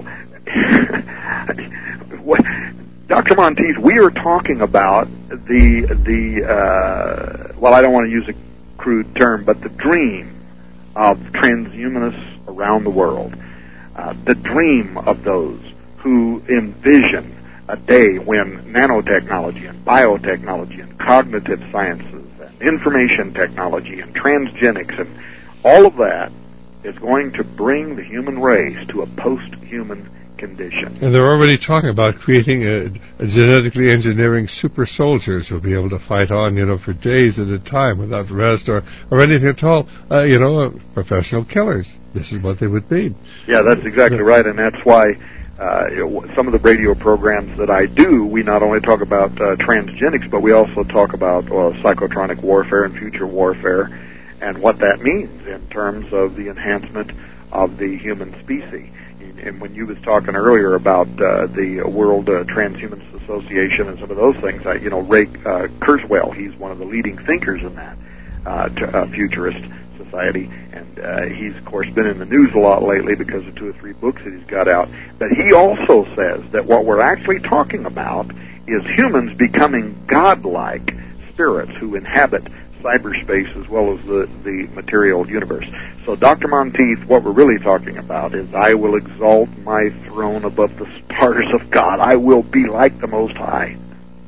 Doctor Monteith, we are talking about the, the uh, well, I don't want to use a crude term, but the dream of transhumanists around the world. Uh, the dream of those who envision a day when nanotechnology and biotechnology and cognitive sciences and information technology and transgenics and all of that is going to bring the human race to a post-human condition. And they're already talking about creating a, a genetically engineering super soldiers who'll be able to fight on, you know, for days at a time without rest or, or anything at all. Uh, you know, uh, professional killers. This is what they would be. Yeah, that's exactly right, and that's why uh, some of the radio programs that I do, we not only talk about uh, transgenics, but we also talk about uh, psychotronic warfare and future warfare and what that means in terms of the enhancement of the human species. And when you was talking earlier about uh, the World uh, Transhumance Association and some of those things, I, you know, Ray uh, Kurzweil, he's one of the leading thinkers in that uh, t- uh, futurist society, and uh, he's, of course, been in the news a lot lately because of two or three books that he's got out. But he also says that what we're actually talking about is humans becoming godlike spirits who inhabit cyberspace as well as the, the material universe. So, Doctor Monteith, what we're really talking about is I will exalt my throne above the stars of God. I will be like the Most High.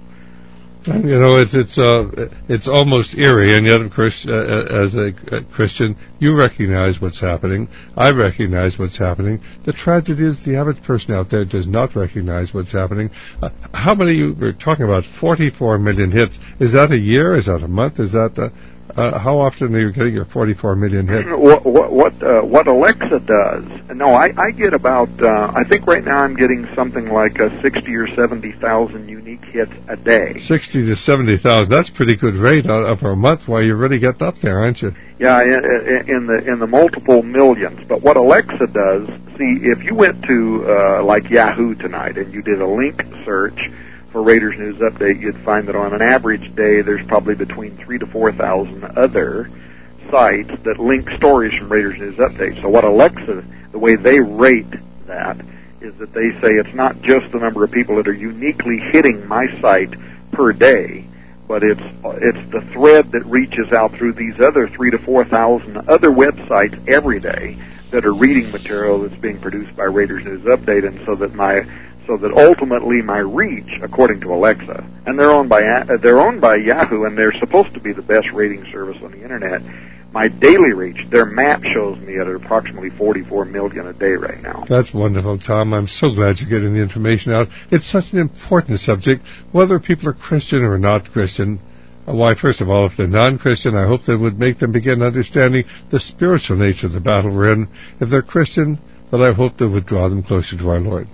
And, you know, it's it's uh, it's almost eerie, and yet, of course, uh, as a, a Christian, you recognize what's happening. I recognize what's happening. The tragedy is the average person out there does not recognize what's happening. Uh, how many you were talking about? forty-four million hits. Is that a year? Is that a month? Is that uh, uh, how often are you getting your forty-four million hits? What what what, uh, what Alexa does? No, I, I get about. Uh, I think right now I'm getting something like uh, sixty or seventy thousand unique hits a day. Sixty to seventy thousand. That's a pretty good rate uh, for a month. Why, you're really getting up there, aren't you? Yeah, in, in the in the multiple millions. But what Alexa does, see, if you went to uh, like Yahoo tonight and you did a link search for Raiders News Update, you'd find that on an average day, there's probably between three to four thousand other sites that link stories from Raiders News Update. So what Alexa, the way they rate that, is that they say it's not just the number of people that are uniquely hitting my site per day, but it's it's the thread that reaches out through these other three to four thousand other websites every day that are reading material that's being produced by Raiders News Update, and so that my so that ultimately my reach, according to Alexa, and they're owned by they're owned by Yahoo, and they're supposed to be the best rating service on the internet. My daily reach, their map shows me at approximately forty-four million a day right now. That's wonderful, Tom. I'm so glad you're getting the information out. It's such an important subject, whether people are Christian or not Christian. Why, first of all, if they're non-Christian, I hope that would make them begin understanding the spiritual nature of the battle we're in. If they're Christian, then I hope that would draw them closer to our Lord.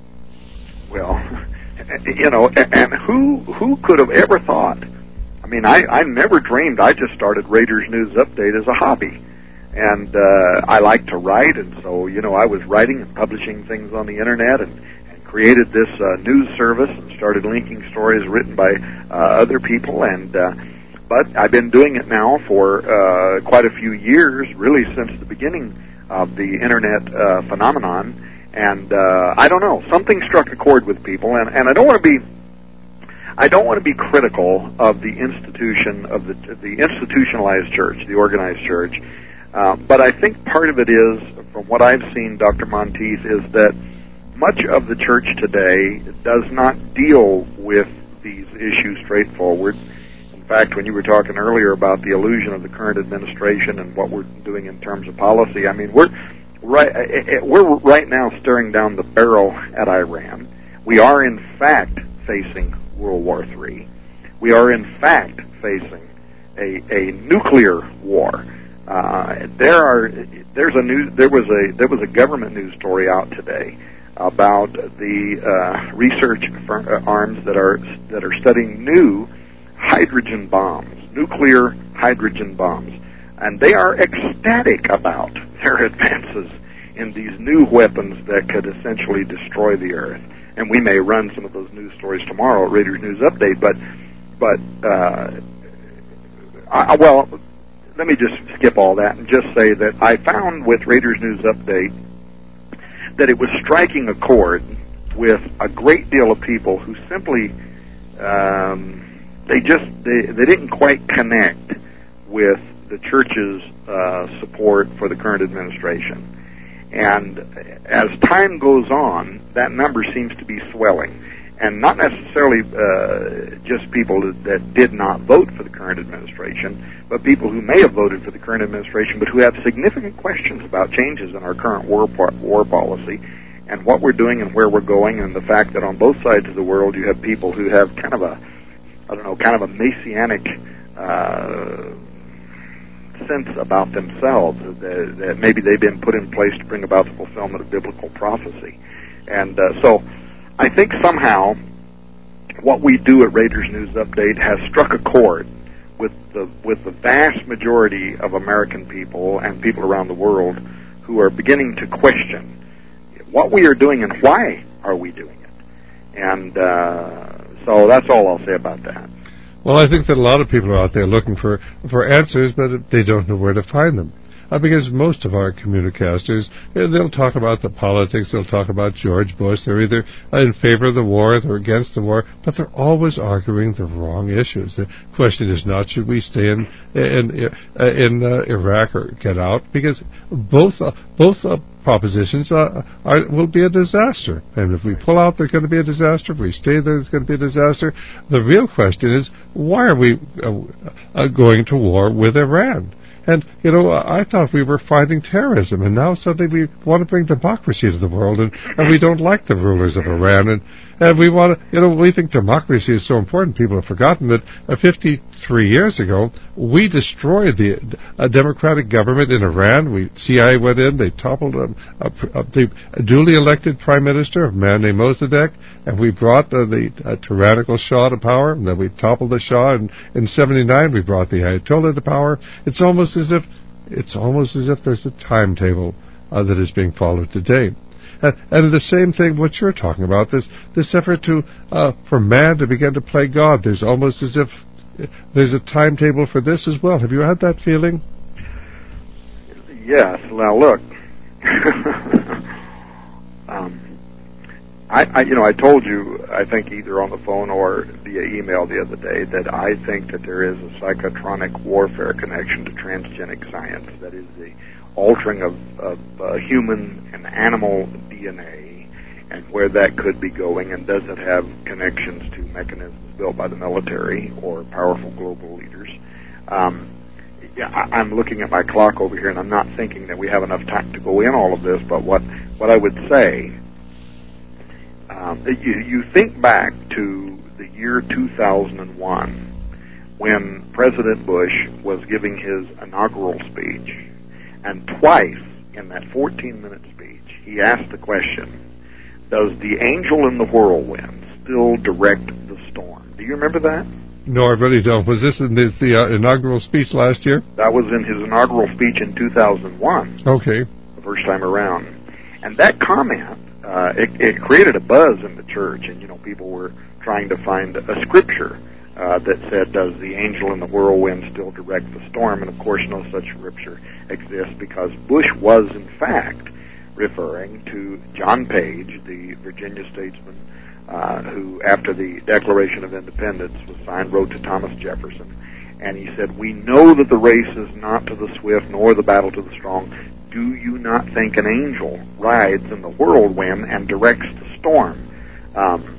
Well, you know, and who who could have ever thought? I mean, I, I never dreamed. I just started Raiders News Update as a hobby. And uh, I like to write, and so, you know, I was writing and publishing things on the Internet and, and created this uh, news service and started linking stories written by uh, other people. And uh, but I've been doing it now for uh, quite a few years, really since the beginning of the Internet uh, phenomenon. And uh, I don't know, something struck a chord with people, and, and I don't want to be I don't want to be critical of the institution of the the institutionalized church, the organized church, uh, but I think part of it is, from what I've seen, Doctor Monteith, is that much of the church today does not deal with these issues straightforward. In fact, when you were talking earlier about the illusion of the current administration and what we're doing in terms of policy, I mean, we're right we're right now staring down the barrel at Iran. We are in fact facing World War Three. We are in fact facing a, a nuclear war. Uh, there are there's a new there was a there was a government news story out today about the uh, research arms that are that are studying new hydrogen bombs, nuclear hydrogen bombs, and they are ecstatic about their advances in these new weapons that could essentially destroy the Earth. And we may run some of those news stories tomorrow at Raiders News Update, but, but, uh, I, well, let me just skip all that and just say that I found with Raiders News Update that it was striking a chord with a great deal of people who simply, um, they just, they, they didn't quite connect with the church's, uh, support for the current administration. And as time goes on, that number seems to be swelling. And not necessarily uh, just people that, that did not vote for the current administration, but people who may have voted for the current administration, but who have significant questions about changes in our current war, war policy and what we're doing and where we're going, and the fact that on both sides of the world you have people who have kind of a, I don't know, kind of a messianic uh sense about themselves, that, that maybe they've been put in place to bring about the fulfillment of biblical prophecy. And uh, so I think somehow what we do at Raiders News Update has struck a chord with the with the vast majority of American people and people around the world who are beginning to question what we are doing and why are we doing it. And uh, so that's all I'll say about that. Well, I think that a lot of people are out there looking for, for answers, but they don't know where to find them. Uh, because most of our communicasters, they'll talk about the politics, they'll talk about George Bush, they're either in favor of the war, they're against the war, but they're always arguing the wrong issues. The question is not should we stay in in, uh, in uh, Iraq or get out, because both uh, both uh, propositions uh, are, will be a disaster. And if we pull out, there's going to be a disaster. If we stay there, it's going to be a disaster. The real question is, why are we uh, uh, going to war with Iran? And, you know, I thought we were fighting terrorism, and now suddenly we want to bring democracy to the world, and, and we don't like the rulers of Iran, and, and we want to, you know, we think democracy is so important. People have forgotten that uh, fifty-three years ago, we destroyed the uh, democratic government in Iran. We, C I A went in, they toppled um, uh, uh, the duly elected prime minister, a man named Mossadegh, and we brought uh, the uh, tyrannical Shah to power, and then we toppled the Shah, and in seventy-nine we brought the Ayatollah to power. It's almost as if it's almost as if there's a timetable uh, that is being followed today. And, and the same thing, what you're talking about, this this effort to uh, for man to begin to play God. There's almost as if there's a timetable for this as well. Have you had that feeling? Yes. Now look, um, I, I you know I told you I think either on the phone or via email the other day that I think that there is a psychotronic warfare connection to transgenic science. That is the altering of, of uh, human and animal D N A, and where that could be going, and does it have connections to mechanisms built by the military or powerful global leaders. Um, yeah, I, I'm looking at my clock over here, and I'm not thinking that we have enough time to go in all of this, but what, what I would say, um, you, you think back to the year two thousand one when President Bush was giving his inaugural speech. And twice in that fourteen-minute speech, he asked the question, does the angel in the whirlwind still direct the storm? Do you remember that? No, I really don't. Was this in the, the uh, inaugural speech last year? That was in his inaugural speech in two thousand one. Okay. The first time around. And that comment, uh, it, it created a buzz in the church, and, you know, people were trying to find a scripture Uh, that said, does the angel in the whirlwind still direct the storm? And, of course, no such scripture exists because Bush was, in fact, referring to John Page, the Virginia statesman uh, who, after the Declaration of Independence was signed, wrote to Thomas Jefferson. And he said, we know that the race is not to the swift nor the battle to the strong. Do you not think an angel rides in the whirlwind and directs the storm? Um,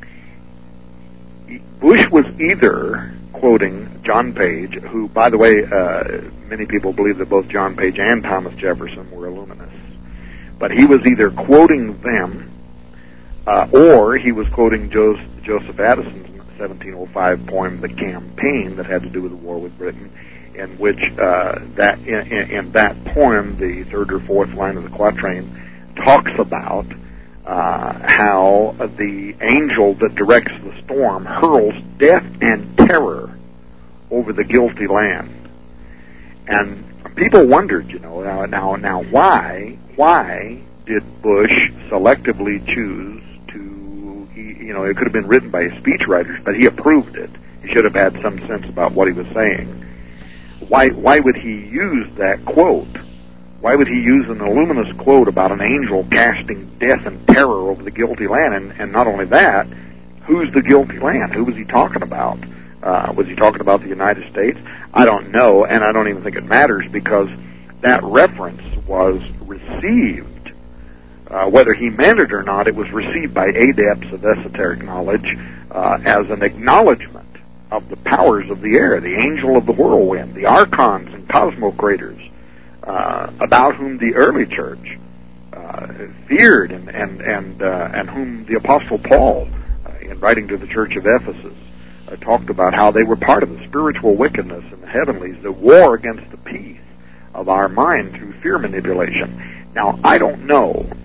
Bush was either quoting John Page, who, by the way, uh, many people believe that both John Page and Thomas Jefferson were Illuminists, but he was either quoting them, uh, or he was quoting Joseph, Joseph Addison's seventeen oh five poem, The Campaign, that had to do with the war with Britain, in which uh, that in, in, in that poem, the third or fourth line of the quatrain talks about Uh, how uh, the angel that directs the storm hurls death and terror over the guilty land. And people wondered, you know, now, now, now why, why did Bush selectively choose to, he, you know, it could have been written by his speechwriters, but he approved it. He should have had some sense about what he was saying. Why, why would he use that quote? Why would he use an Illuminist quote about an angel casting death and terror over the guilty land? And, and not only that, who's the guilty land? Who was he talking about? Uh, was he talking about the United States? I don't know, and I don't even think it matters because that reference was received. Uh, whether he meant it or not, it was received by adepts of esoteric knowledge uh, as an acknowledgement of the powers of the air, the angel of the whirlwind, the archons and cosmocrators, Uh, about whom the early church uh, feared, and and and, uh, and whom the Apostle Paul, uh, in writing to the Church of Ephesus, uh, talked about how they were part of the spiritual wickedness in the heavenlies that war against the peace of our mind through fear manipulation. Now, I don't know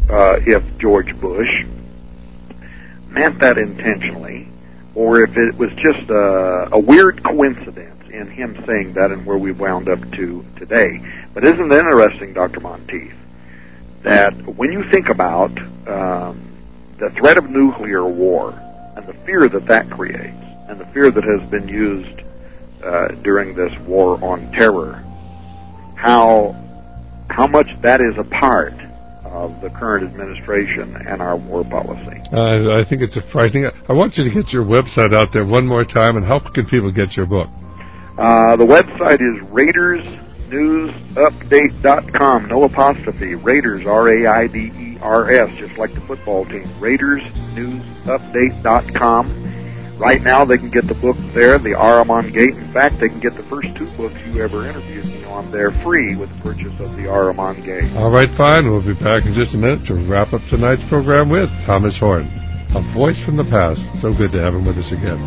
uh, if George Bush meant that intentionally, or if it was just a, a weird coincidence in him saying that and where we wound up to today. But isn't it interesting, Doctor Monteith, that when you think about um, the threat of nuclear war and the fear that that creates, and the fear that has been used uh, during this war on terror, how how much that is a part of the current administration and our war policy. Uh, I think it's a frightening. I want you to get your website out there one more time, and how can people get your book? Uh, the website is Raiders News Update dot com, no apostrophe. Raiders, R A I D E R S, just like the football team. Raiders News Update dot com. Right now, they can get the book there, The Ahriman Gate. In fact, they can get the first two books you ever interviewed me on there free with the purchase of The Ahriman Gate. All right, fine. We'll be back in just a minute to wrap up tonight's program with Thomas Horn, a voice from the past. So good to have him with us again.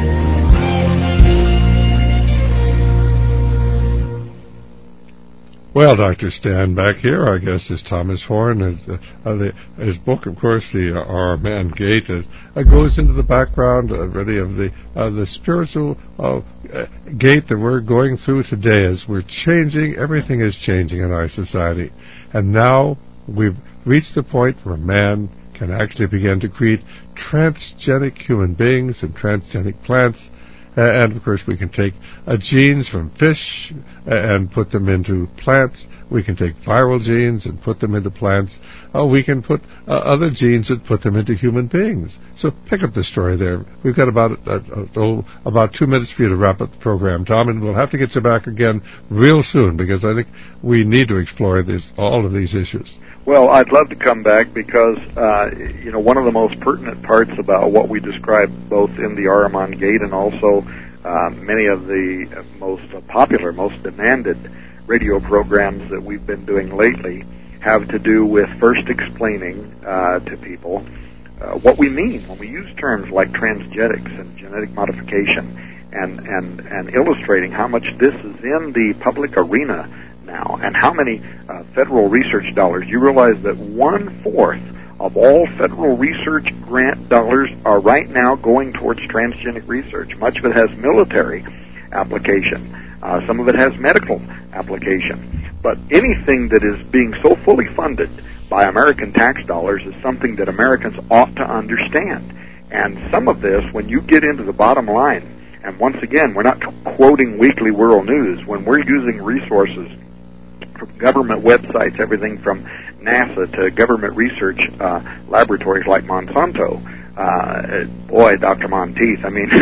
Well, Doctor Stan, back here, our guest is Thomas Horn. His, uh, the, his book, of course, The uh, Ahriman Gate, uh, goes into the background uh, really of the uh, the spiritual uh, uh, gate that we're going through today as we're changing. Everything is changing in our society. And now we've reached the point where man can actually begin to create transgenic human beings and transgenic plants. Uh, and, of course, we can take uh, genes from fish uh, and put them into plants. We can take viral genes and put them into plants. Uh, we can put uh, other genes and put them into human beings. So pick up the story there. We've got about uh, uh, oh, about two minutes for you to wrap up the program, Tom, and we'll have to get you back again real soon because I think we need to explore this, all of these issues. Well, I'd love to come back because, uh, you know, one of the most pertinent parts about what we described both in the Ahriman Gate and also uh, many of the most popular, most demanded radio programs that we've been doing lately have to do with first explaining uh, to people uh, what we mean when we use terms like transgenics and genetic modification and, and, and illustrating how much this is in the public arena now, and how many uh, federal research dollars. You realize that one-fourth of all federal research grant dollars are right now going towards transgenic research. Much of it has military application. Uh, some of it has medical application. But anything that is being so fully funded by American tax dollars is something that Americans ought to understand. And some of this, when you get into the bottom line, and once again, we're not quoting Weekly World News, when we're using resources from government websites, everything from NASA to government research uh, laboratories like Monsanto. Uh, boy, Doctor Monteith, I mean,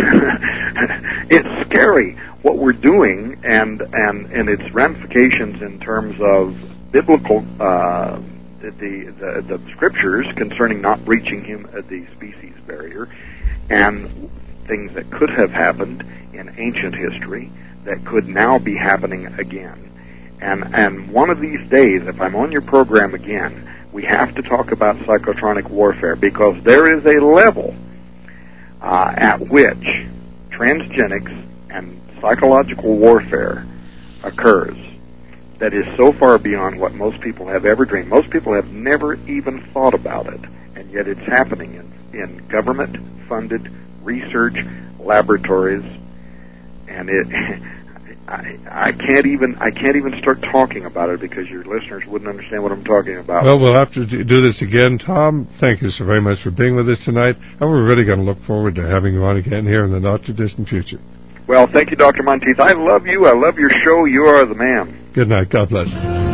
it's scary what we're doing and, and, and its ramifications in terms of biblical, uh, the, the, the scriptures concerning not breaching hum, uh, the species barrier, and things that could have happened in ancient history that could now be happening again. And and one of these days, if I'm on your program again, we have to talk about psychotronic warfare because there is a level uh, at which transgenics and psychological warfare occurs that is so far beyond what most people have ever dreamed. Most people have never even thought about it, and yet it's happening in, in government-funded research laboratories, and it... I, I can't even I can't even start talking about it because your listeners wouldn't understand what I'm talking about. Well, we'll have to do this again. Tom, thank you so very much for being with us tonight, and we're really going to look forward to having you on again here in the not-too-distant future. Well, thank you, Doctor Monteith. I love you. I love your show. You are the man. Good night. God bless.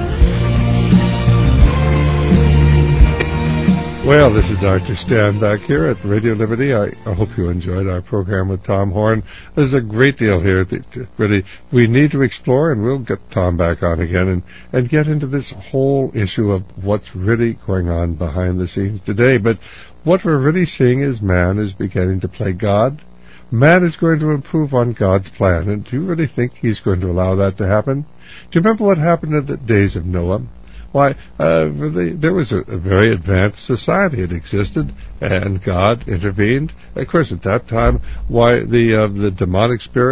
Well, this is Doctor Stan back here at Radio Liberty. I, I hope you enjoyed our program with Tom Horn. There's a great deal here that really we need to explore, and we'll get Tom back on again and, and get into this whole issue of what's really going on behind the scenes today. But what we're really seeing is man is beginning to play God. Man is going to improve on God's plan. And do you really think he's going to allow that to happen? Do you remember what happened in the days of Noah? Why, uh, really, there was a, a very advanced society. It existed, and God intervened. Of course, at that time, why the uh, the demonic spirits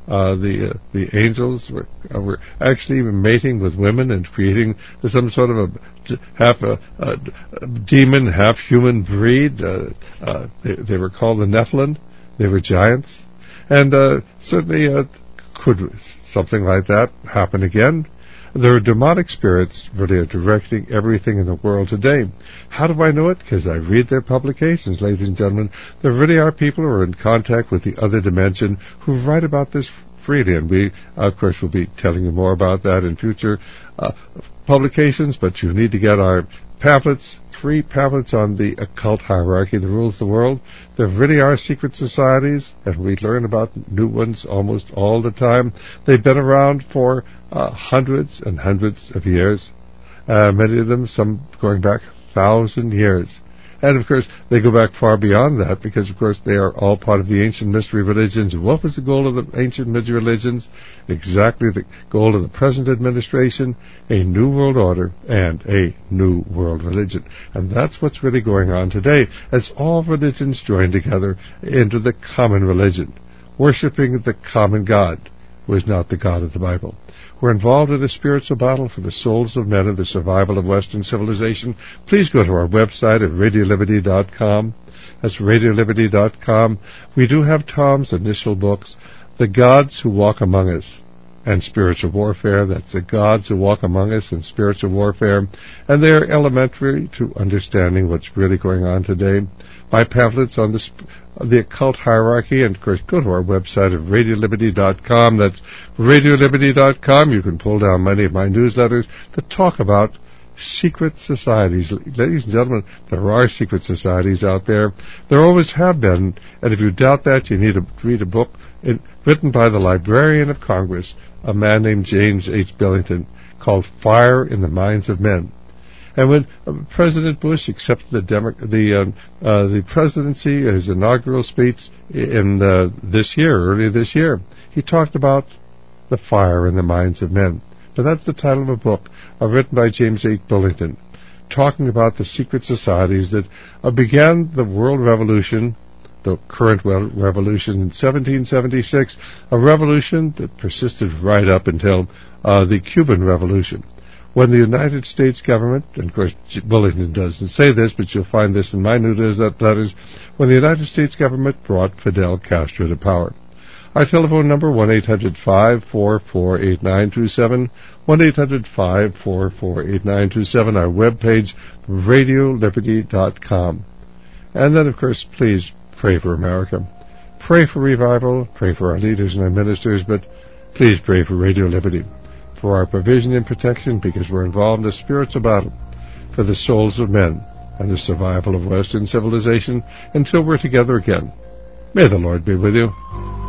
uh, the uh, the angels were, uh, were actually mating with women and creating some sort of a half a, a, a demon, half human breed. Uh, uh, they, they were called the Nephilim. They were giants, and uh, certainly uh, could something like that happen again? There are demonic spirits really are directing everything in the world today. How do I know it? Because I read their publications, ladies and gentlemen. There really are people who are in contact with the other dimension who write about this freely, and we, of course, will be telling you more about that in future uh, publications, but you need to get our pamphlets, free pamphlets on the occult hierarchy that rules the world. There really are secret societies, and we learn about new ones almost all the time. They've been around for uh, hundreds and hundreds of years, uh, many of them, some going back a thousand years. And, of course, they go back far beyond that because, of course, they are all part of the ancient mystery religions. What was the goal of the ancient mystery religions? Exactly the goal of the present administration, a new world order and a new world religion. And that's what's really going on today as all religions join together into the common religion, worshiping the common God, who is not the God of the Bible. We're involved in a spiritual battle for the souls of men and the survival of Western civilization. Please go to our website at radio liberty dot com. That's radio liberty dot com. We do have Tom's initial books, The Gods Who Walk Among Us and Spiritual Warfare. That's The Gods Who Walk Among Us and Spiritual Warfare. And they are elementary to understanding what's really going on today. My pamphlets on the, sp- the occult hierarchy, and of course go to our website at radio liberty dot com. That's radio liberty dot com. You can pull down many of my newsletters that talk about secret societies. Ladies and gentlemen, there are secret societies out there. There always have been, and if you doubt that, you need to read a book in, written by the Librarian of Congress, a man named James H. Billington, called Fire in the Minds of Men. And when uh, President Bush accepted the Demo- the um, uh, the presidency, his inaugural speech in uh, this year, earlier this year, he talked about the fire in the minds of men. Now that's the title of a book uh, written by James H. Billington, talking about the secret societies that uh, began the world revolution, the current world revolution in seventeen seventy-six, a revolution that persisted right up until uh, the Cuban Revolution. When the United States government, and of course Billington doesn't say this, but you'll find this in my newsletters, when the United States government brought Fidel Castro to power. Our telephone number, one eight hundred five four four eight nine two seven, one eight hundred five four four eight nine two seven, our webpage, radio liberty dot com. And then, of course, please pray for America. Pray for revival, pray for our leaders and our ministers, but please pray for Radio Liberty, for our provision and protection, because we're involved in a spiritual battle for the souls of men and the survival of Western civilization until we're together again. May the Lord be with you.